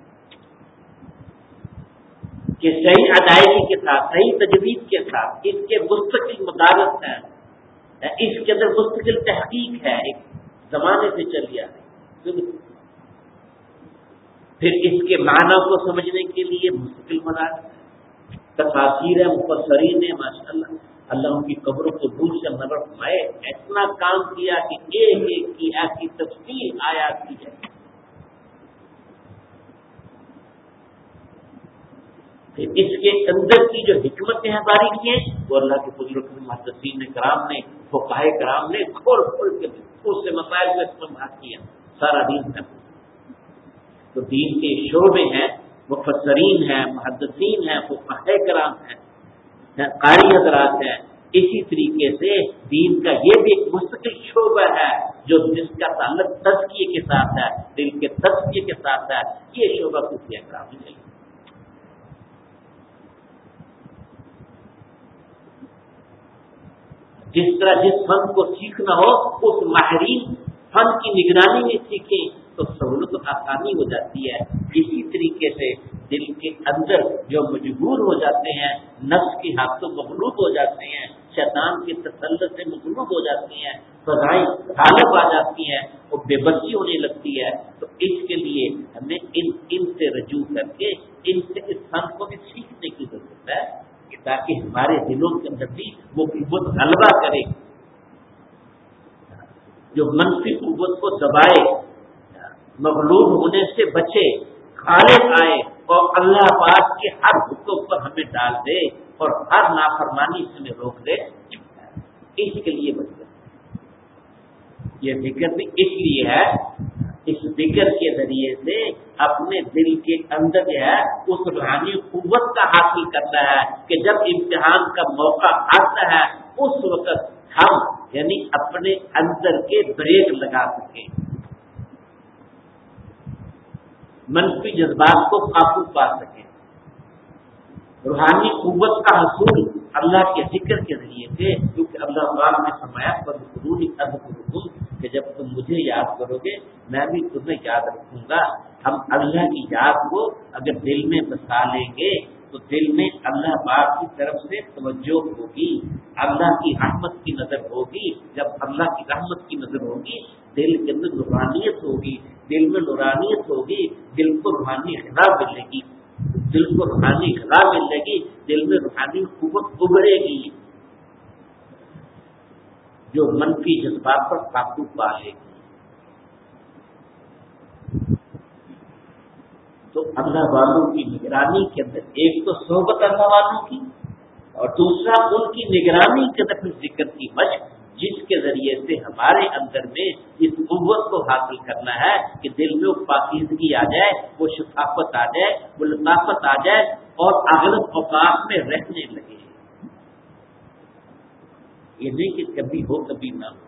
کہ صحیح ادائیگی کے ساتھ، صحیح تجوید کے ساتھ اس کے مستقل مدارس ہیں، اس کے اندر مستقل تحقیق ہے، ایک زمانے سے چل گیا ہے. پھر اس کے معنی کو سمجھنے کے لیے مستقل مدارس ہے، تفاسیر ہے، مفسرین ہے، ماشاء اللہ اللہ ان کی قبروں کو دور سے نظر فرمائے، اتنا کام کیا کہ ایک ایک کی ایسی تفصیل آیات کی جائے. اس کے اندر کی جو حکمتیں ہیں باریکیاں وہ اللہ کے بزرگ محدثین کرام نے، فقہاء کرام نے کھول کھول کے اس سے مسائل کو استعمال کیا. سارا دین ہے تو دین کے شعبے ہیں، مفسرین ہیں، محدثین ہیں، فقہاء کرام ہیں، قاری حضرات ہیں. اسی طریقے سے دین کا یہ بھی ایک مستقل شعبہ ہے جو جس کا تعلق تزکیے کے ساتھ ہے، دل کے تزکیے کے ساتھ ہے. یہ شعبہ صوفیہ کرام میں چاہیے. جس طرح جس فن کو سیکھنا ہو اس ماہرین فن کی نگرانی میں سیکھیں، تو سہولت و آسانی ہو جاتی ہے. اسی طریقے سے دل کے اندر جو مجبور ہو جاتے ہیں، نفس کے ہاتھوں مغلوب ہو جاتے ہیں، شیطان کے تسلط سے مغلوب ہو جاتی ہیں، فضائیں غالب آ جاتی ہیں، وہ بے بسی ہونے لگتی ہے، تو اس کے لیے ہمیں ان سے رجوع کر کے ان سے اس فن کو بھی سیکھنے کی ضرورت ہے کہ تاکہ ہمارے دلوں کے اندر بھی وہ قوت غلبہ کرے، جو منفی قوت کو دبائے، مغلوب ہونے سے بچے، غالب آئے اور اللہ پاک کے ہر حکم پر ہمیں ڈال دے اور ہر نافرمانی سے ہمیں روک دے. اس کے لیے بچے یہ ذکر بھی اس لیے ہے، اس ذکر کے ذریعے سے اپنے دل کے اندر جو ہے اس روحانی قوت کا حاصل کرنا ہے کہ جب امتحان کا موقع آتا ہے اس وقت ہم یعنی اپنے اندر کے بریک لگا سکیں، منفی جذبات کو قابو پا سکیں. روحانی قوت کا حصول اللہ کے ذکر کے ذریعے سے، کیونکہ اللہ تعالیٰ نے فرمایا فَاذْكُرُونِی أَذْكُرْکُم کہ جب تم مجھے یاد کرو گے میں بھی تمہیں یاد رکھوں گا. ہم اللہ کی یاد کو اگر دل میں بسا لیں گے تو دل میں اللہ پاک کی طرف سے توجہ ہوگی، اللہ کی رحمت کی نظر ہوگی. جب اللہ کی رحمت کی نظر ہوگی دل کے اندر روحانیت ہوگی، دل میں نورانیت ہوگی، دل کو روحانی غذا ملے گی، دل کو روحانی غذا ملے گی، دل میں روحانی قوت ابھرے گی جو منفی جذبات پر قابو پا لے گی. تو اللہ والوں کی نگرانی کے اندر ایک تو صحبت اللہ والوں کی اور دوسرا ان کی نگرانی کے اندر ذکر کی مشق، جس کے ذریعے سے ہمارے اندر میں اس قوت کو حاصل کرنا ہے کہ دل میں وہ پاکیزگی آ جائے، وہ شفافت آ جائے، وہ لطافت آ جائے اور اغلب اوقات میں رہنے لگے. یہ نہیں کہ کبھی ہو کبھی نہ ہو.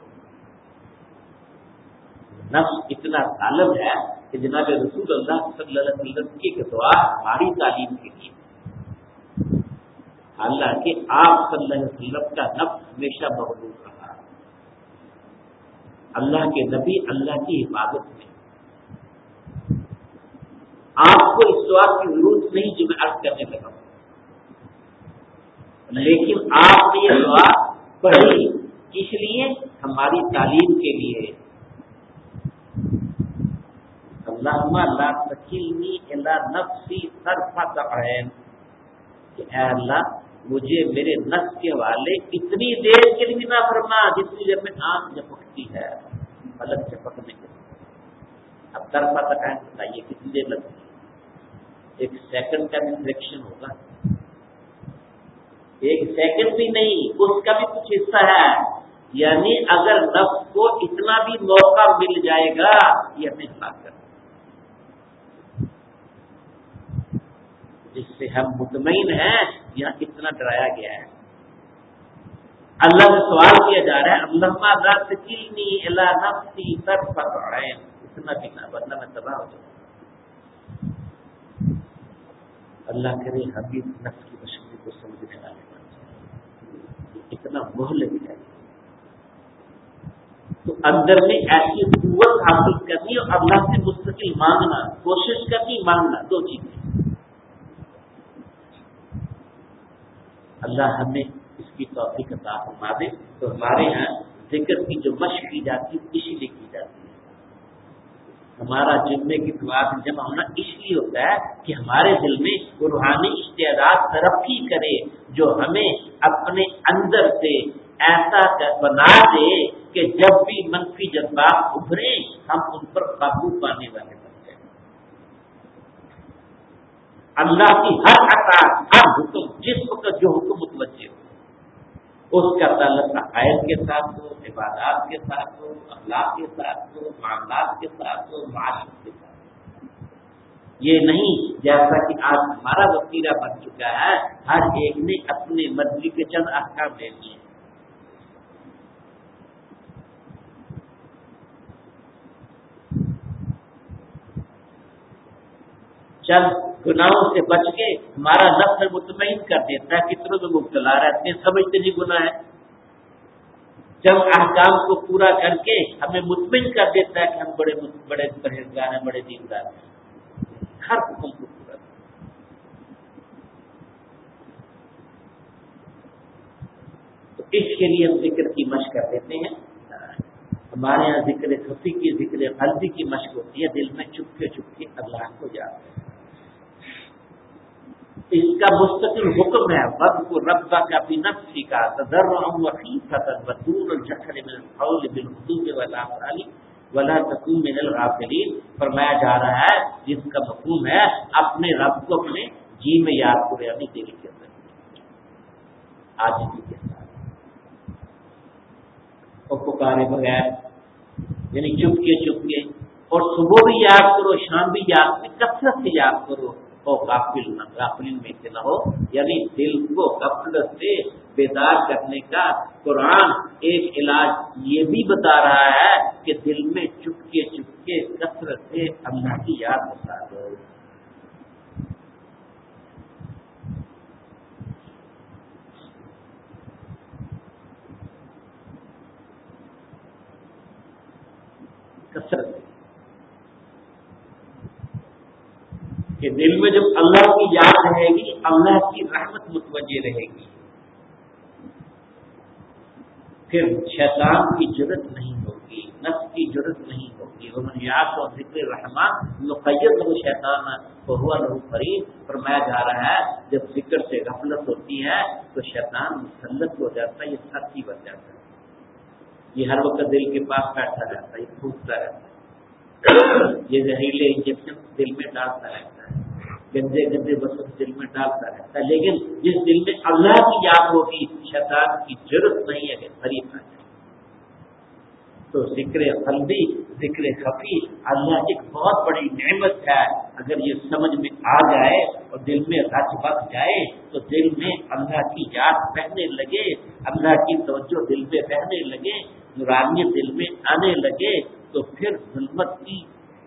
نفس اتنا غالب ہے کہ جناب رسول اللہ صلی اللہ علیہ وسلم کی دعا ہماری تعلیم کے لیے، حالانکہ آپ صلی اللہ علیہ وسلم کا نفس ہمیشہ مغلوب رہا، اللہ کے نبی اللہ کی حفاظت میں. آپ کو اس دعا کی ضرورت نہیں جو میں عرض کرنے لگا ہوں، لیکن آپ نے یہ دعا پڑھی اس لیے ہماری تعلیم کے لیے. اللہم لا تکلنی الی نفسی طرفۃ عین، کہ اے اللہ مجھے میرے نفس کے حوالے اتنی دیر کے لیے نہ فرما جتنی دیر میں آنکھ جھپکتی ہے، پلک جھپکنے کے. اب طرفۃ عین بتائیے کتنی دیر لگتی ہے؟ ایک سیکنڈ کا بھی فریکشن ہوگا، ایک سیکنڈ بھی نہیں، اس کا بھی کچھ حصہ ہے. یعنی اگر نفس کو اتنا بھی موقع مل جائے گا یہ ہمیں ہلاک کر، جس سے ہم مطمئن ہیں. یہاں کتنا ڈرایا گیا ہے، اللہ سے سوال کیا جا رہا ہے اللہم لا تکلنی الی نفسی طرفۃ عین، اتنا بھی نہ ورنہ میں تباہ ہو جاؤں. اللہ کرے ہم بھی نفس کی مشکل کو سمجھنے والے اتنا مہلک ہے. تو اندر میں ایسی قوت حاصل کرنی اور اللہ سے مستقل مانگنا، کوشش کرنی، مانگنا، دو چیزیں. اللہ ہمیں اس کی توفیق عطا فرما دے. تو ہمارے یہاں ذکر کی جو مشق کی جاتی ہے اسی لیے کی جاتی ہے. ہمارا جمعے کی دعا میں جمع ہونا اس لیے ہوتا ہے کہ ہمارے دل میں وہ روحانی استعداد ترقی کرے جو ہمیں اپنے اندر سے ایسا بنا دے کہ جب بھی منفی جذبات ابھرے ہم ان پر قابو پانے والے بن جائیں. اللہ کی ہر عطا، ہر حکم، جس وقت جو حکم متوجہ ہو اس کا تعلق عقائد کے ساتھ ہو، عبادات کے ساتھ ہو، اخلاق کے ساتھ ہو، معاملات کے ساتھ ہو، معاشرت کے ساتھ ہو. یہ نہیں جیسا کہ آج ہمارا وسیلہ بن چکا ہے ہر ایک نے اپنے مرضی کے چند احکام لے لیے. چند گناہوں سے بچ کے ہمارا نفس مطمئن کر دیتا ہے. کتنوں میں مبتلا رہتے ہیں سمجھتے نہیں گناہ ہے، چند احکام کو پورا کر کے ہمیں مطمئن کر دیتا ہے کہ ہم بڑے بڑے پرہیزگار ہیں، بڑے دیندار ہیں، ہر حکم کو پورا کریں۔ تو اس کے لیے ہم ذکر کی مشق کر دیتے ہیں۔ ہمارے یہاں ذکر خفی کی، ذکر قلبی کی مشق ہوتی ہے، دل میں چپکے چپکے اللہ کو یاد کریں۔ اس کا مستقل حکم ہے وَاذْكُرْ رَبَّكَ بِنَفْسِكَ تَضَرُّعًا وَخِيفَةً وَدُونَ الْجَهْرِ مِنَ الْقَوْلِ بِالْغُدُوِّ وَالْآصَالِ وَلَا تَكُن مِّنَ الْغَافِلِينَ۔ فرمایا جا رہا ہے جس کا مفہوم ہے اپنے رب کو اپنے جی میں یاد کرو، یعنی دل کے اندر عاجزی کے ساتھ اور پکارے بغیر، یعنی چپکے چپکے، اور صبح بھی یاد کرو، شام بھی یاد کرو، کثرت سے یاد کرو، اور غافلین میں سے نہ ہو، یعنی دل کو غفلت سے بیدار کرنے کا قرآن ایک علاج یہ بھی بتا رہا ہے کہ دل میں چپکے چپکے کثرت سے اللہ کی یاد بتا دو۔ کثرت کہ دل میں جب اللہ کی یاد رہے گی، اللہ کی رحمت متوجہ رہے گی، پھر شیطان کی جرت نہیں ہوگی، نفس کی جرت نہیں ہوگی۔ ومن یعص عن ذکر الرحمن نقید له شیطانا فهو له قرین۔ فرمایا جا رہا ہے جب ذکر سے غفلت ہوتی ہے تو شیطان مسلط ہو جاتا ہے، یہ ساتھی بن جاتا ہے، یہ ہر وقت دل کے پاس بیٹھا رہتا ہے، یہ پھونکتا رہتا ہے، یہ زہریلے انجیکشن دل میں ڈالتا رہتا ہے، گندے گندے وسوسے دل میں ڈالتا رہتا ہے، لیکن جس دل میں اللہ کی یاد ہوگی شیطان کی ضرورت نہیں ہے کہ قریب نہ جائے۔ تو ذکر قلبی، ذکر خفی اللہ کی ایک بہت بڑی نعمت ہے، اگر یہ سمجھ میں آ جائے اور دل میں رچ بس جائے تو دل میں اللہ کی یاد رہنے لگے، اللہ کی توجہ دل میں رہنے لگے، نورانیت دل میں آنے لگے، تو پھر ظلمت کی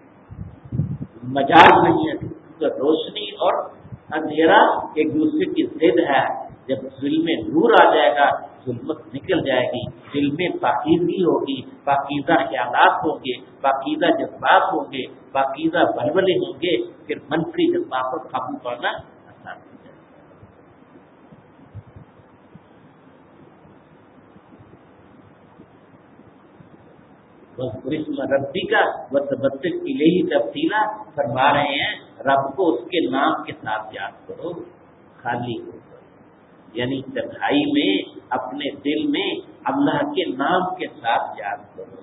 مجال نہیں ہے، روشنی اور اندھیرا ایک دوسرے کی ضد ہے۔ جب دل میں نور آ جائے گا ظلمت نکل جائے گی، دل میں پاکیزگی ہوگی، پاکیزہ خیالات ہوں گے، پاکیزہ جذبات ہوں گے، پاکیزہ بلبلے ہوں گے، پھر منفی جذبات پر قابو پانا آسان ہو جائے گا۔ اسم ربی کا وتبتل الیہ تبتیلا، فرما رہے ہیں رب کو اس کے نام کے ساتھ یاد کرو، خالی ہو کر، یعنی تنہائی میں اپنے دل میں اللہ کے نام کے ساتھ یاد کرو۔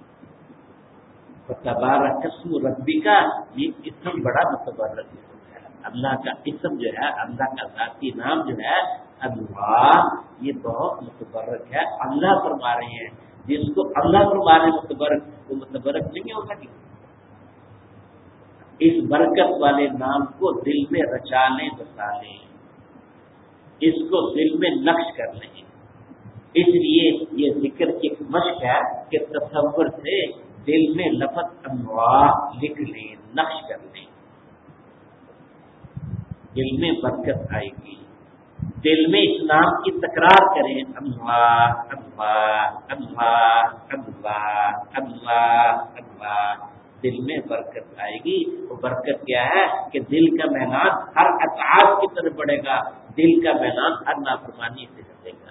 تبارک اسم ربی کا یہ اسم بڑا متبرک اسم ہے، اللہ کا اسم جو ہے، اللہ کا ذاتی نام جو ہے اللہ، یہ بہت متبرک ہے۔ اللہ فرما رہے ہیں جس کو اللہ فرمانے متبرک، وہ متبرک نہیں ہو سکی۔ اس برکت والے نام کو دل میں رچا لیں، بسا لیں، اس کو دل میں نقش کر لیں۔ اس لیے یہ ذکر کی ایک مشق ہے کہ تصور سے دل میں لفظ انواع لکھ لیں، نقش کر لیں، دل میں برکت آئے گی۔ دل میں اس نام کی تکرار کریں، اللہ اللہ اللہ اللہ اللہ اللہ، دل میں برکت آئے گی۔ وہ برکت کیا ہے کہ دل کا میدان ہر اطاعت کی طرف بڑھے گا، دل کا میدان ہر نافرمانی سے ہٹے گا۔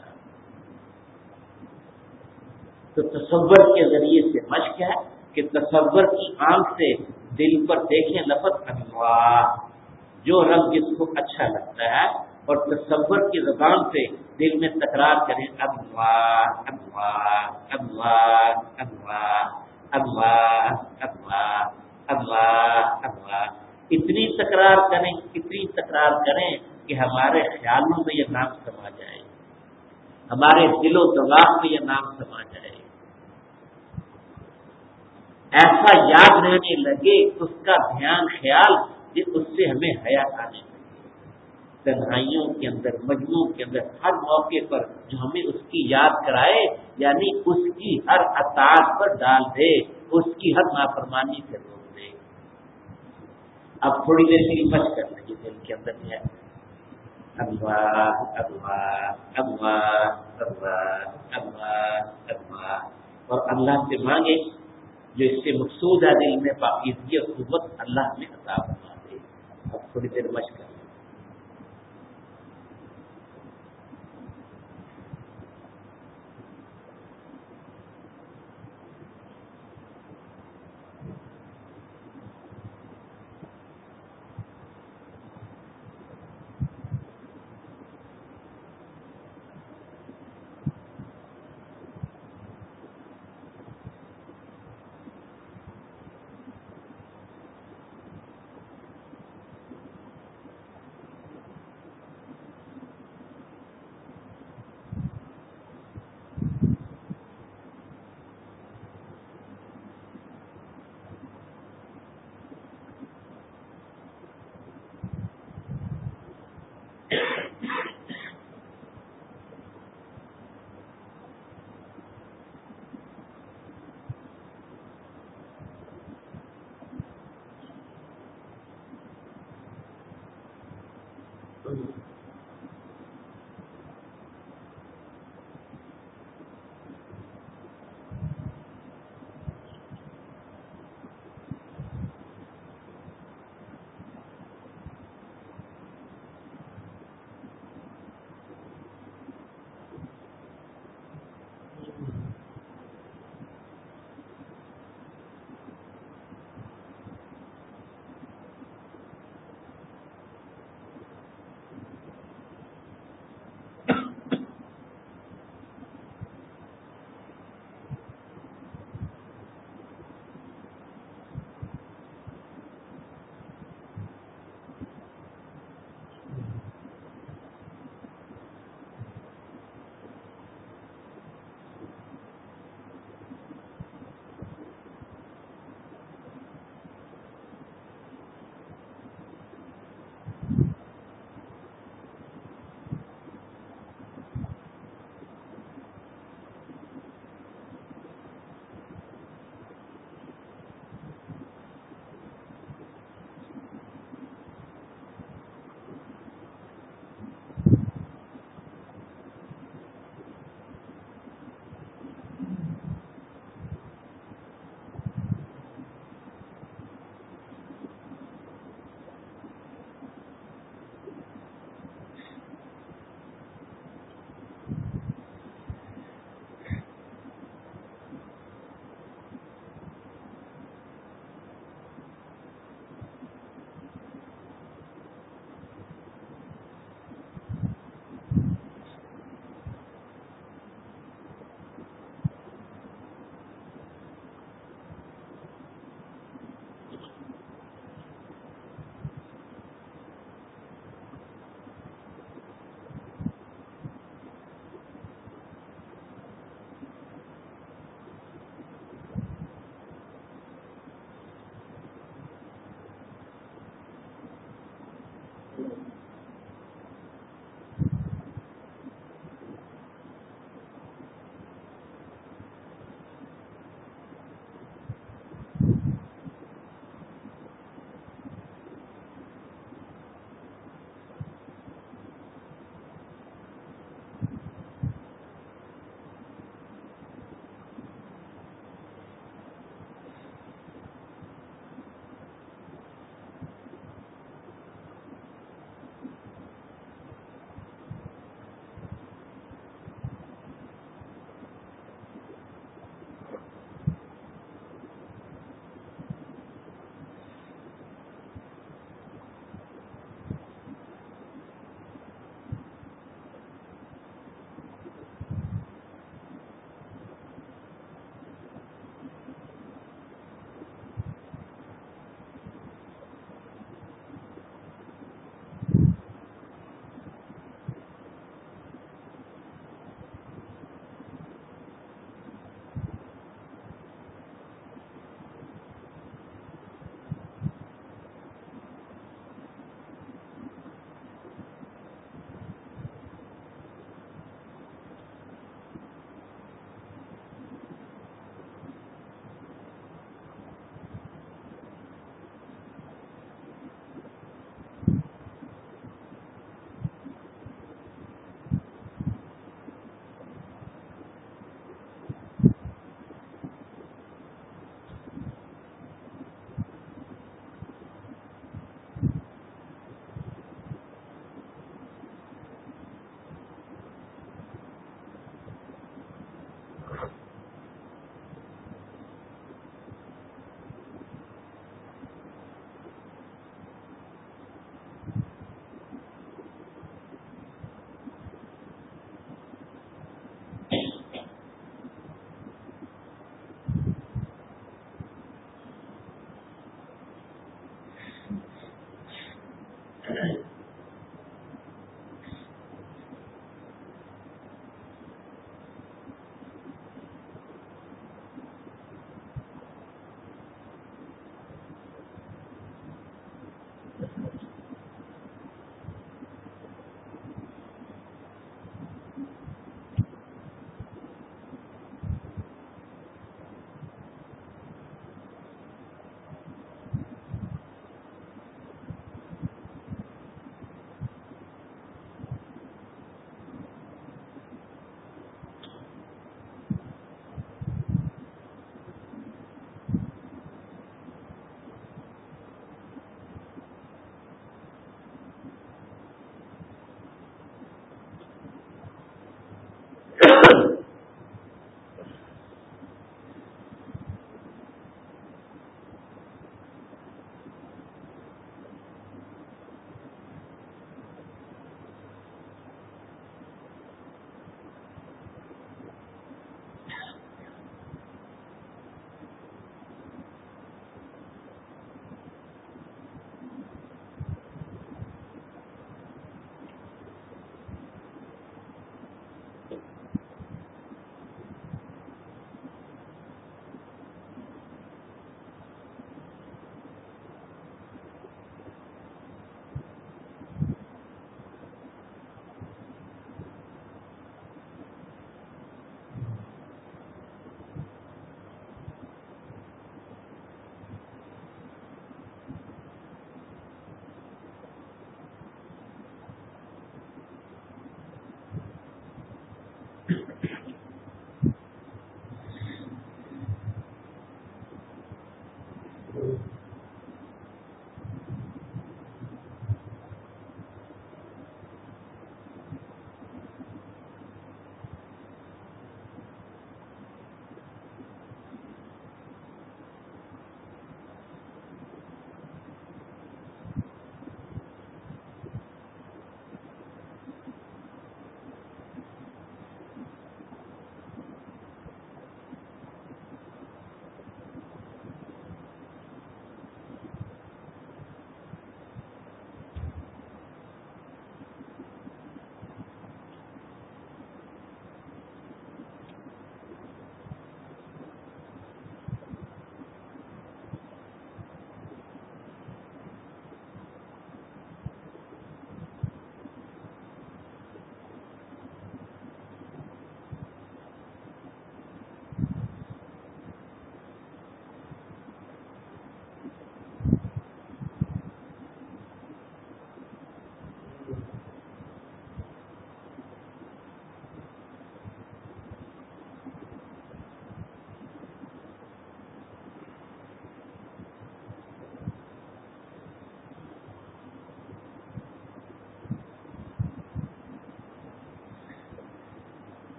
تو تصور کے ذریعے سے مشق ہے کہ تصور کی آنکھ سے دل پر دیکھیں لفظ اللہ، جو رنگ جس کو اچھا لگتا ہے، اور تصور کی زبان سے دل میں تکرار کریں اللہ اللہ اللہ اللہ اللہ اللہ اللہ اللہ، اتنی تکرار کریں، اتنی تکرار کریں کہ ہمارے خیالوں میں یہ نام سما جائے، ہمارے دل و دماغ میں یہ نام سما جائے، ایسا یاد رہنے لگے، اس کا دھیان خیال کہ اس سے ہمیں حیا آنے لگے، تنہائیوں کے اندر، مجموعوں کے اندر، ہر موقع پر جو ہمیں اس کی یاد کرائے، یعنی اس کی ہر اطاعت پر ڈال دے، اس کی ہر نافرمانی سے روک دے۔ اب تھوڑی دیر کے لیے مشق کر لیں، دل کے اندر ہے अल्लाह अल्लाह अल्लाह अल्लाह अल्लाह अल्लाह और अल्लाह से मांगे जो इससे मकसूद है दिल में पाकीज़गी और कुव्वत अल्लाह में अता फरमा दे। अब थोड़ी देर मश्क करें।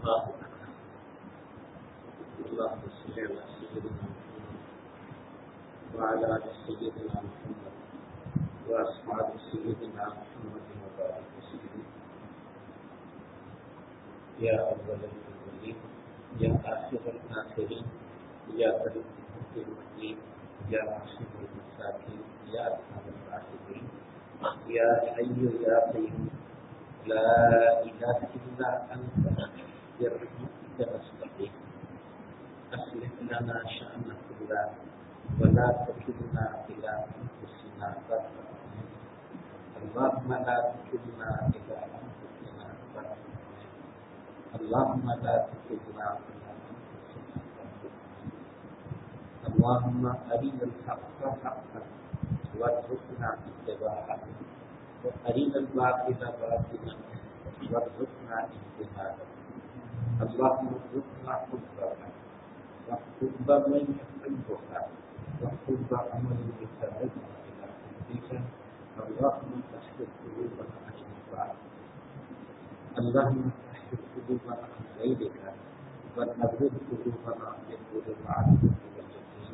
الله عنها. اللهم صل على سيدنا محمد وعلى آل سيدنا محمد وأصحاب سيدنا محمد وبارك وسلم. يا أول الأولين يا آخر الآخرين يا قريب المجيد يا رحيم المساكين يا أرحم الراحمين يا حي يا قيوم لا إله إلا أنت برحمتك نستغيث. أصلح لنا شأننا كله ولا تكلنا إلى أنفسنا طرفة عين. اللهم لا تكلنا إلى أنفسنا طرفة عين. اللهم لا تكلنا إلى أنفسنا طرفة عين. اللهم أرنا الحق حقا وارزقنا اتباعه وأرنا الباطل باطلا وارزقنا اجتنابه. اللهم ارزقنا حبك وحب من يحبك وحب عمل يساعدنا إلى حبك. اللهم طهر قلوبنا عن النفاق. اللهم طهر قلوبنا عن غيرك ونبذ قلوبنا من المعروف واليقين.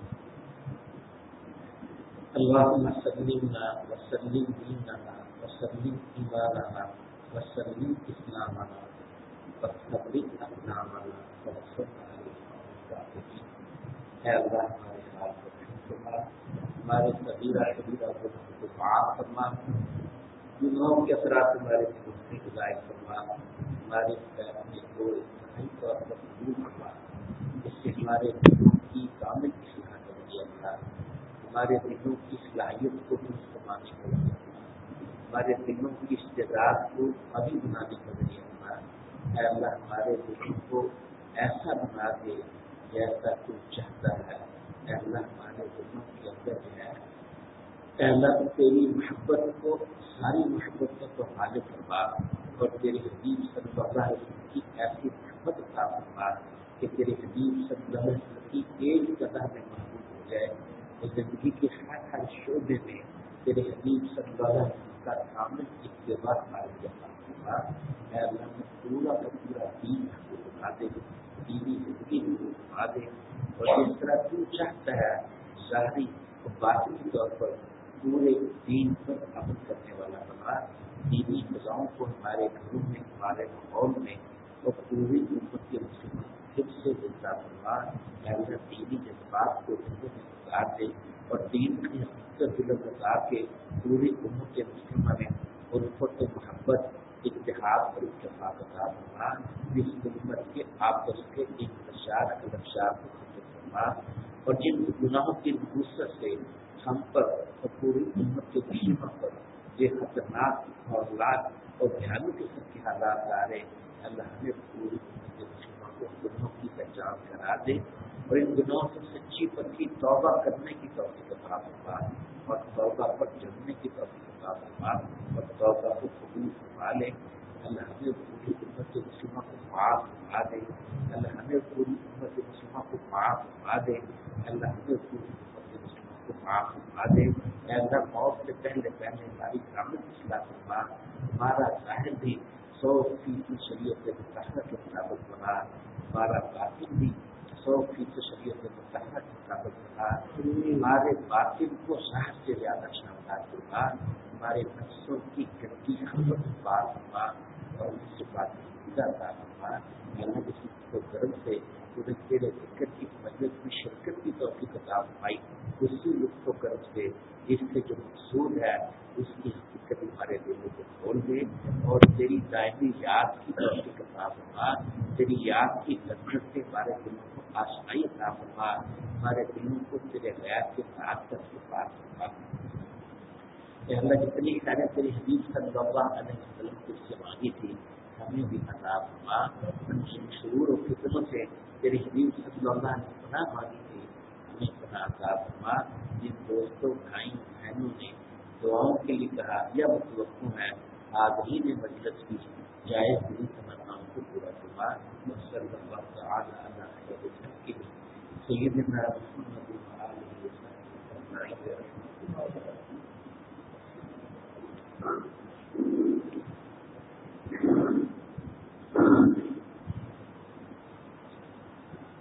اللهم سلمنا وسلم ديننا وسلم إيماننا وسلم إسلامنا وثبت أقدامنا وانصرنا على القوم الكافرين. اے اللہ ہمارے حال کو رحم فرما، ہمارے صغیرہ کبیرہ گناہوں کو معاف فرما، گناہوں کے اثرات ہمارے دلوں سے ظاہر فرما، ہمارے فیصلے کو صحیح طور پر قبول فرما، اس سے ہمارے دلوں کی کامل اصلاح کر دیا گیا، ہمارے دلوں کی صلاحیت کو درست فرمانے کا ذریعہ بنا، ہمارے دلوں کی استعداد کو قوی بنانے کا ذریعہ بنا۔ اے اللہ ہمارے دلوں کو ایسا بنا دے جیسا تو چاہتا ہے۔ اے اللہ ہمارے دلوں کے اندر جو ہے، اے اللہ تیری محبت کو، ساری محبت کو غالب فرما اور تیرے حبیب صلی اللہ علیہ وسلم کی ایسی محبت عطا فرما کہ تیرے حبیب صلی اللہ علیہ وسلم کی ایک قدم میں محبوب ہو جائے اور زندگی کے ہر شعبے میں تیرے حبیب صلی اللہ علیہ وسلم کا کامل اتباع ہمارے عطا فرما۔ اے اللہ میں پورا کا پورا دین ہم کو بنا دے، دینی زندگی ہم کو بنا دے اور جس طرح تو چاہتا ہے ظاہری اور باطنی طور پر پورے دین پر عمل کرنے والا بنا۔ دینی فضاؤں کو ہمارے گھروں میں، ہمارے ماحول میں اور پوری امت کے مسلمان پھر سے زندہ فرما۔ اے اللہ دینی جذبات کو دلوں میں اتار دے اور دین کی حقیقت دلوں میں اتار کے پوری امت کے مسلمان میں الفت و محبت، اتحاد اور اتفاق عطا فرما۔ جس امت کے آپس کے انتشار خلفشار کو ختم فرما اور جن گناہوں کی نحوست سے ہم پر اور پوری امت کے دشمنوں پر یہ خطرناک حوالات اور بھیانک قسم کے حالات آ رہے، اللہ ہمیں پوری امت کے دشمنوں کو گناہوں کی پہچان کرا دے اور ان گناہوں سے سچی پکی توبہ کرنے کی توفیق عطا فرما اور توبہ پر جمنے کی توفیق عطا فرما اور توبہ کو قبول فرما لے۔ اللہ ہمیں پوری امت کے مسلموں کو معاف فرما دے، اللہ ہمیں پوری امت کے مسلموں کو معاف فرما دے، اللہ ہمیں پوری امت کے مسلموں کو معاف فرما دے۔ اے اللہ موت سے پہلے پہلے ہماری کامل اصلاح فرما، ہمارا ظاہر بھی 100% شریعت مطہرہ کے مطابق بنا، ہمارا باطن بھی 100% شریعت مطہرہ کے مطابق بنا، ہمارے باطن کو ظاہر سے زیادہ شاندار فرما، ہمارے نفسوں کی گندی خبر بات فرما اور اس سے بات عطا فرما۔ اللہ کسی کو گرم سے انہیں تیرے ذکر کی مجلس میں شرکت کی توفیق عطا فرمائی، اسی لطف و کرم سے جس سے جو مقصود ہے اس کی حقیقت ہمارے دلوں کو کھول دے اور تیری دائمی یاد کی توفیق عطا فرما، تیری یاد کی لذت سے ہمارے دلوں کو آشنائی عطا فرما، ہمارے دلوں کو تیرے غیب کے ساتھ کر کے پار فرما۔ اے اللہ جتنی خیریں تیری حبیب صلی اللہ علیہ وسلم کو اس سے مانگی تھی ہمیں بھی عطا فرما، ان شرور و فتنوں سے تیری حبیب صلی اللہ علیہ وسلم پناہ مانگی تھی ہمیں پناہ عطا فرما۔ جن دوستوں بھائیوں بہنوں نے دعاؤں کے لیے کہا یا متوقع ہے حاضرین مجلس کی جائز دلی تمناؤں کو پورا فرما۔ صلی اللہ تعالی علی خیر خلقہ سیدنا محمد وعلی آلہ وصحبہ اجمعین۔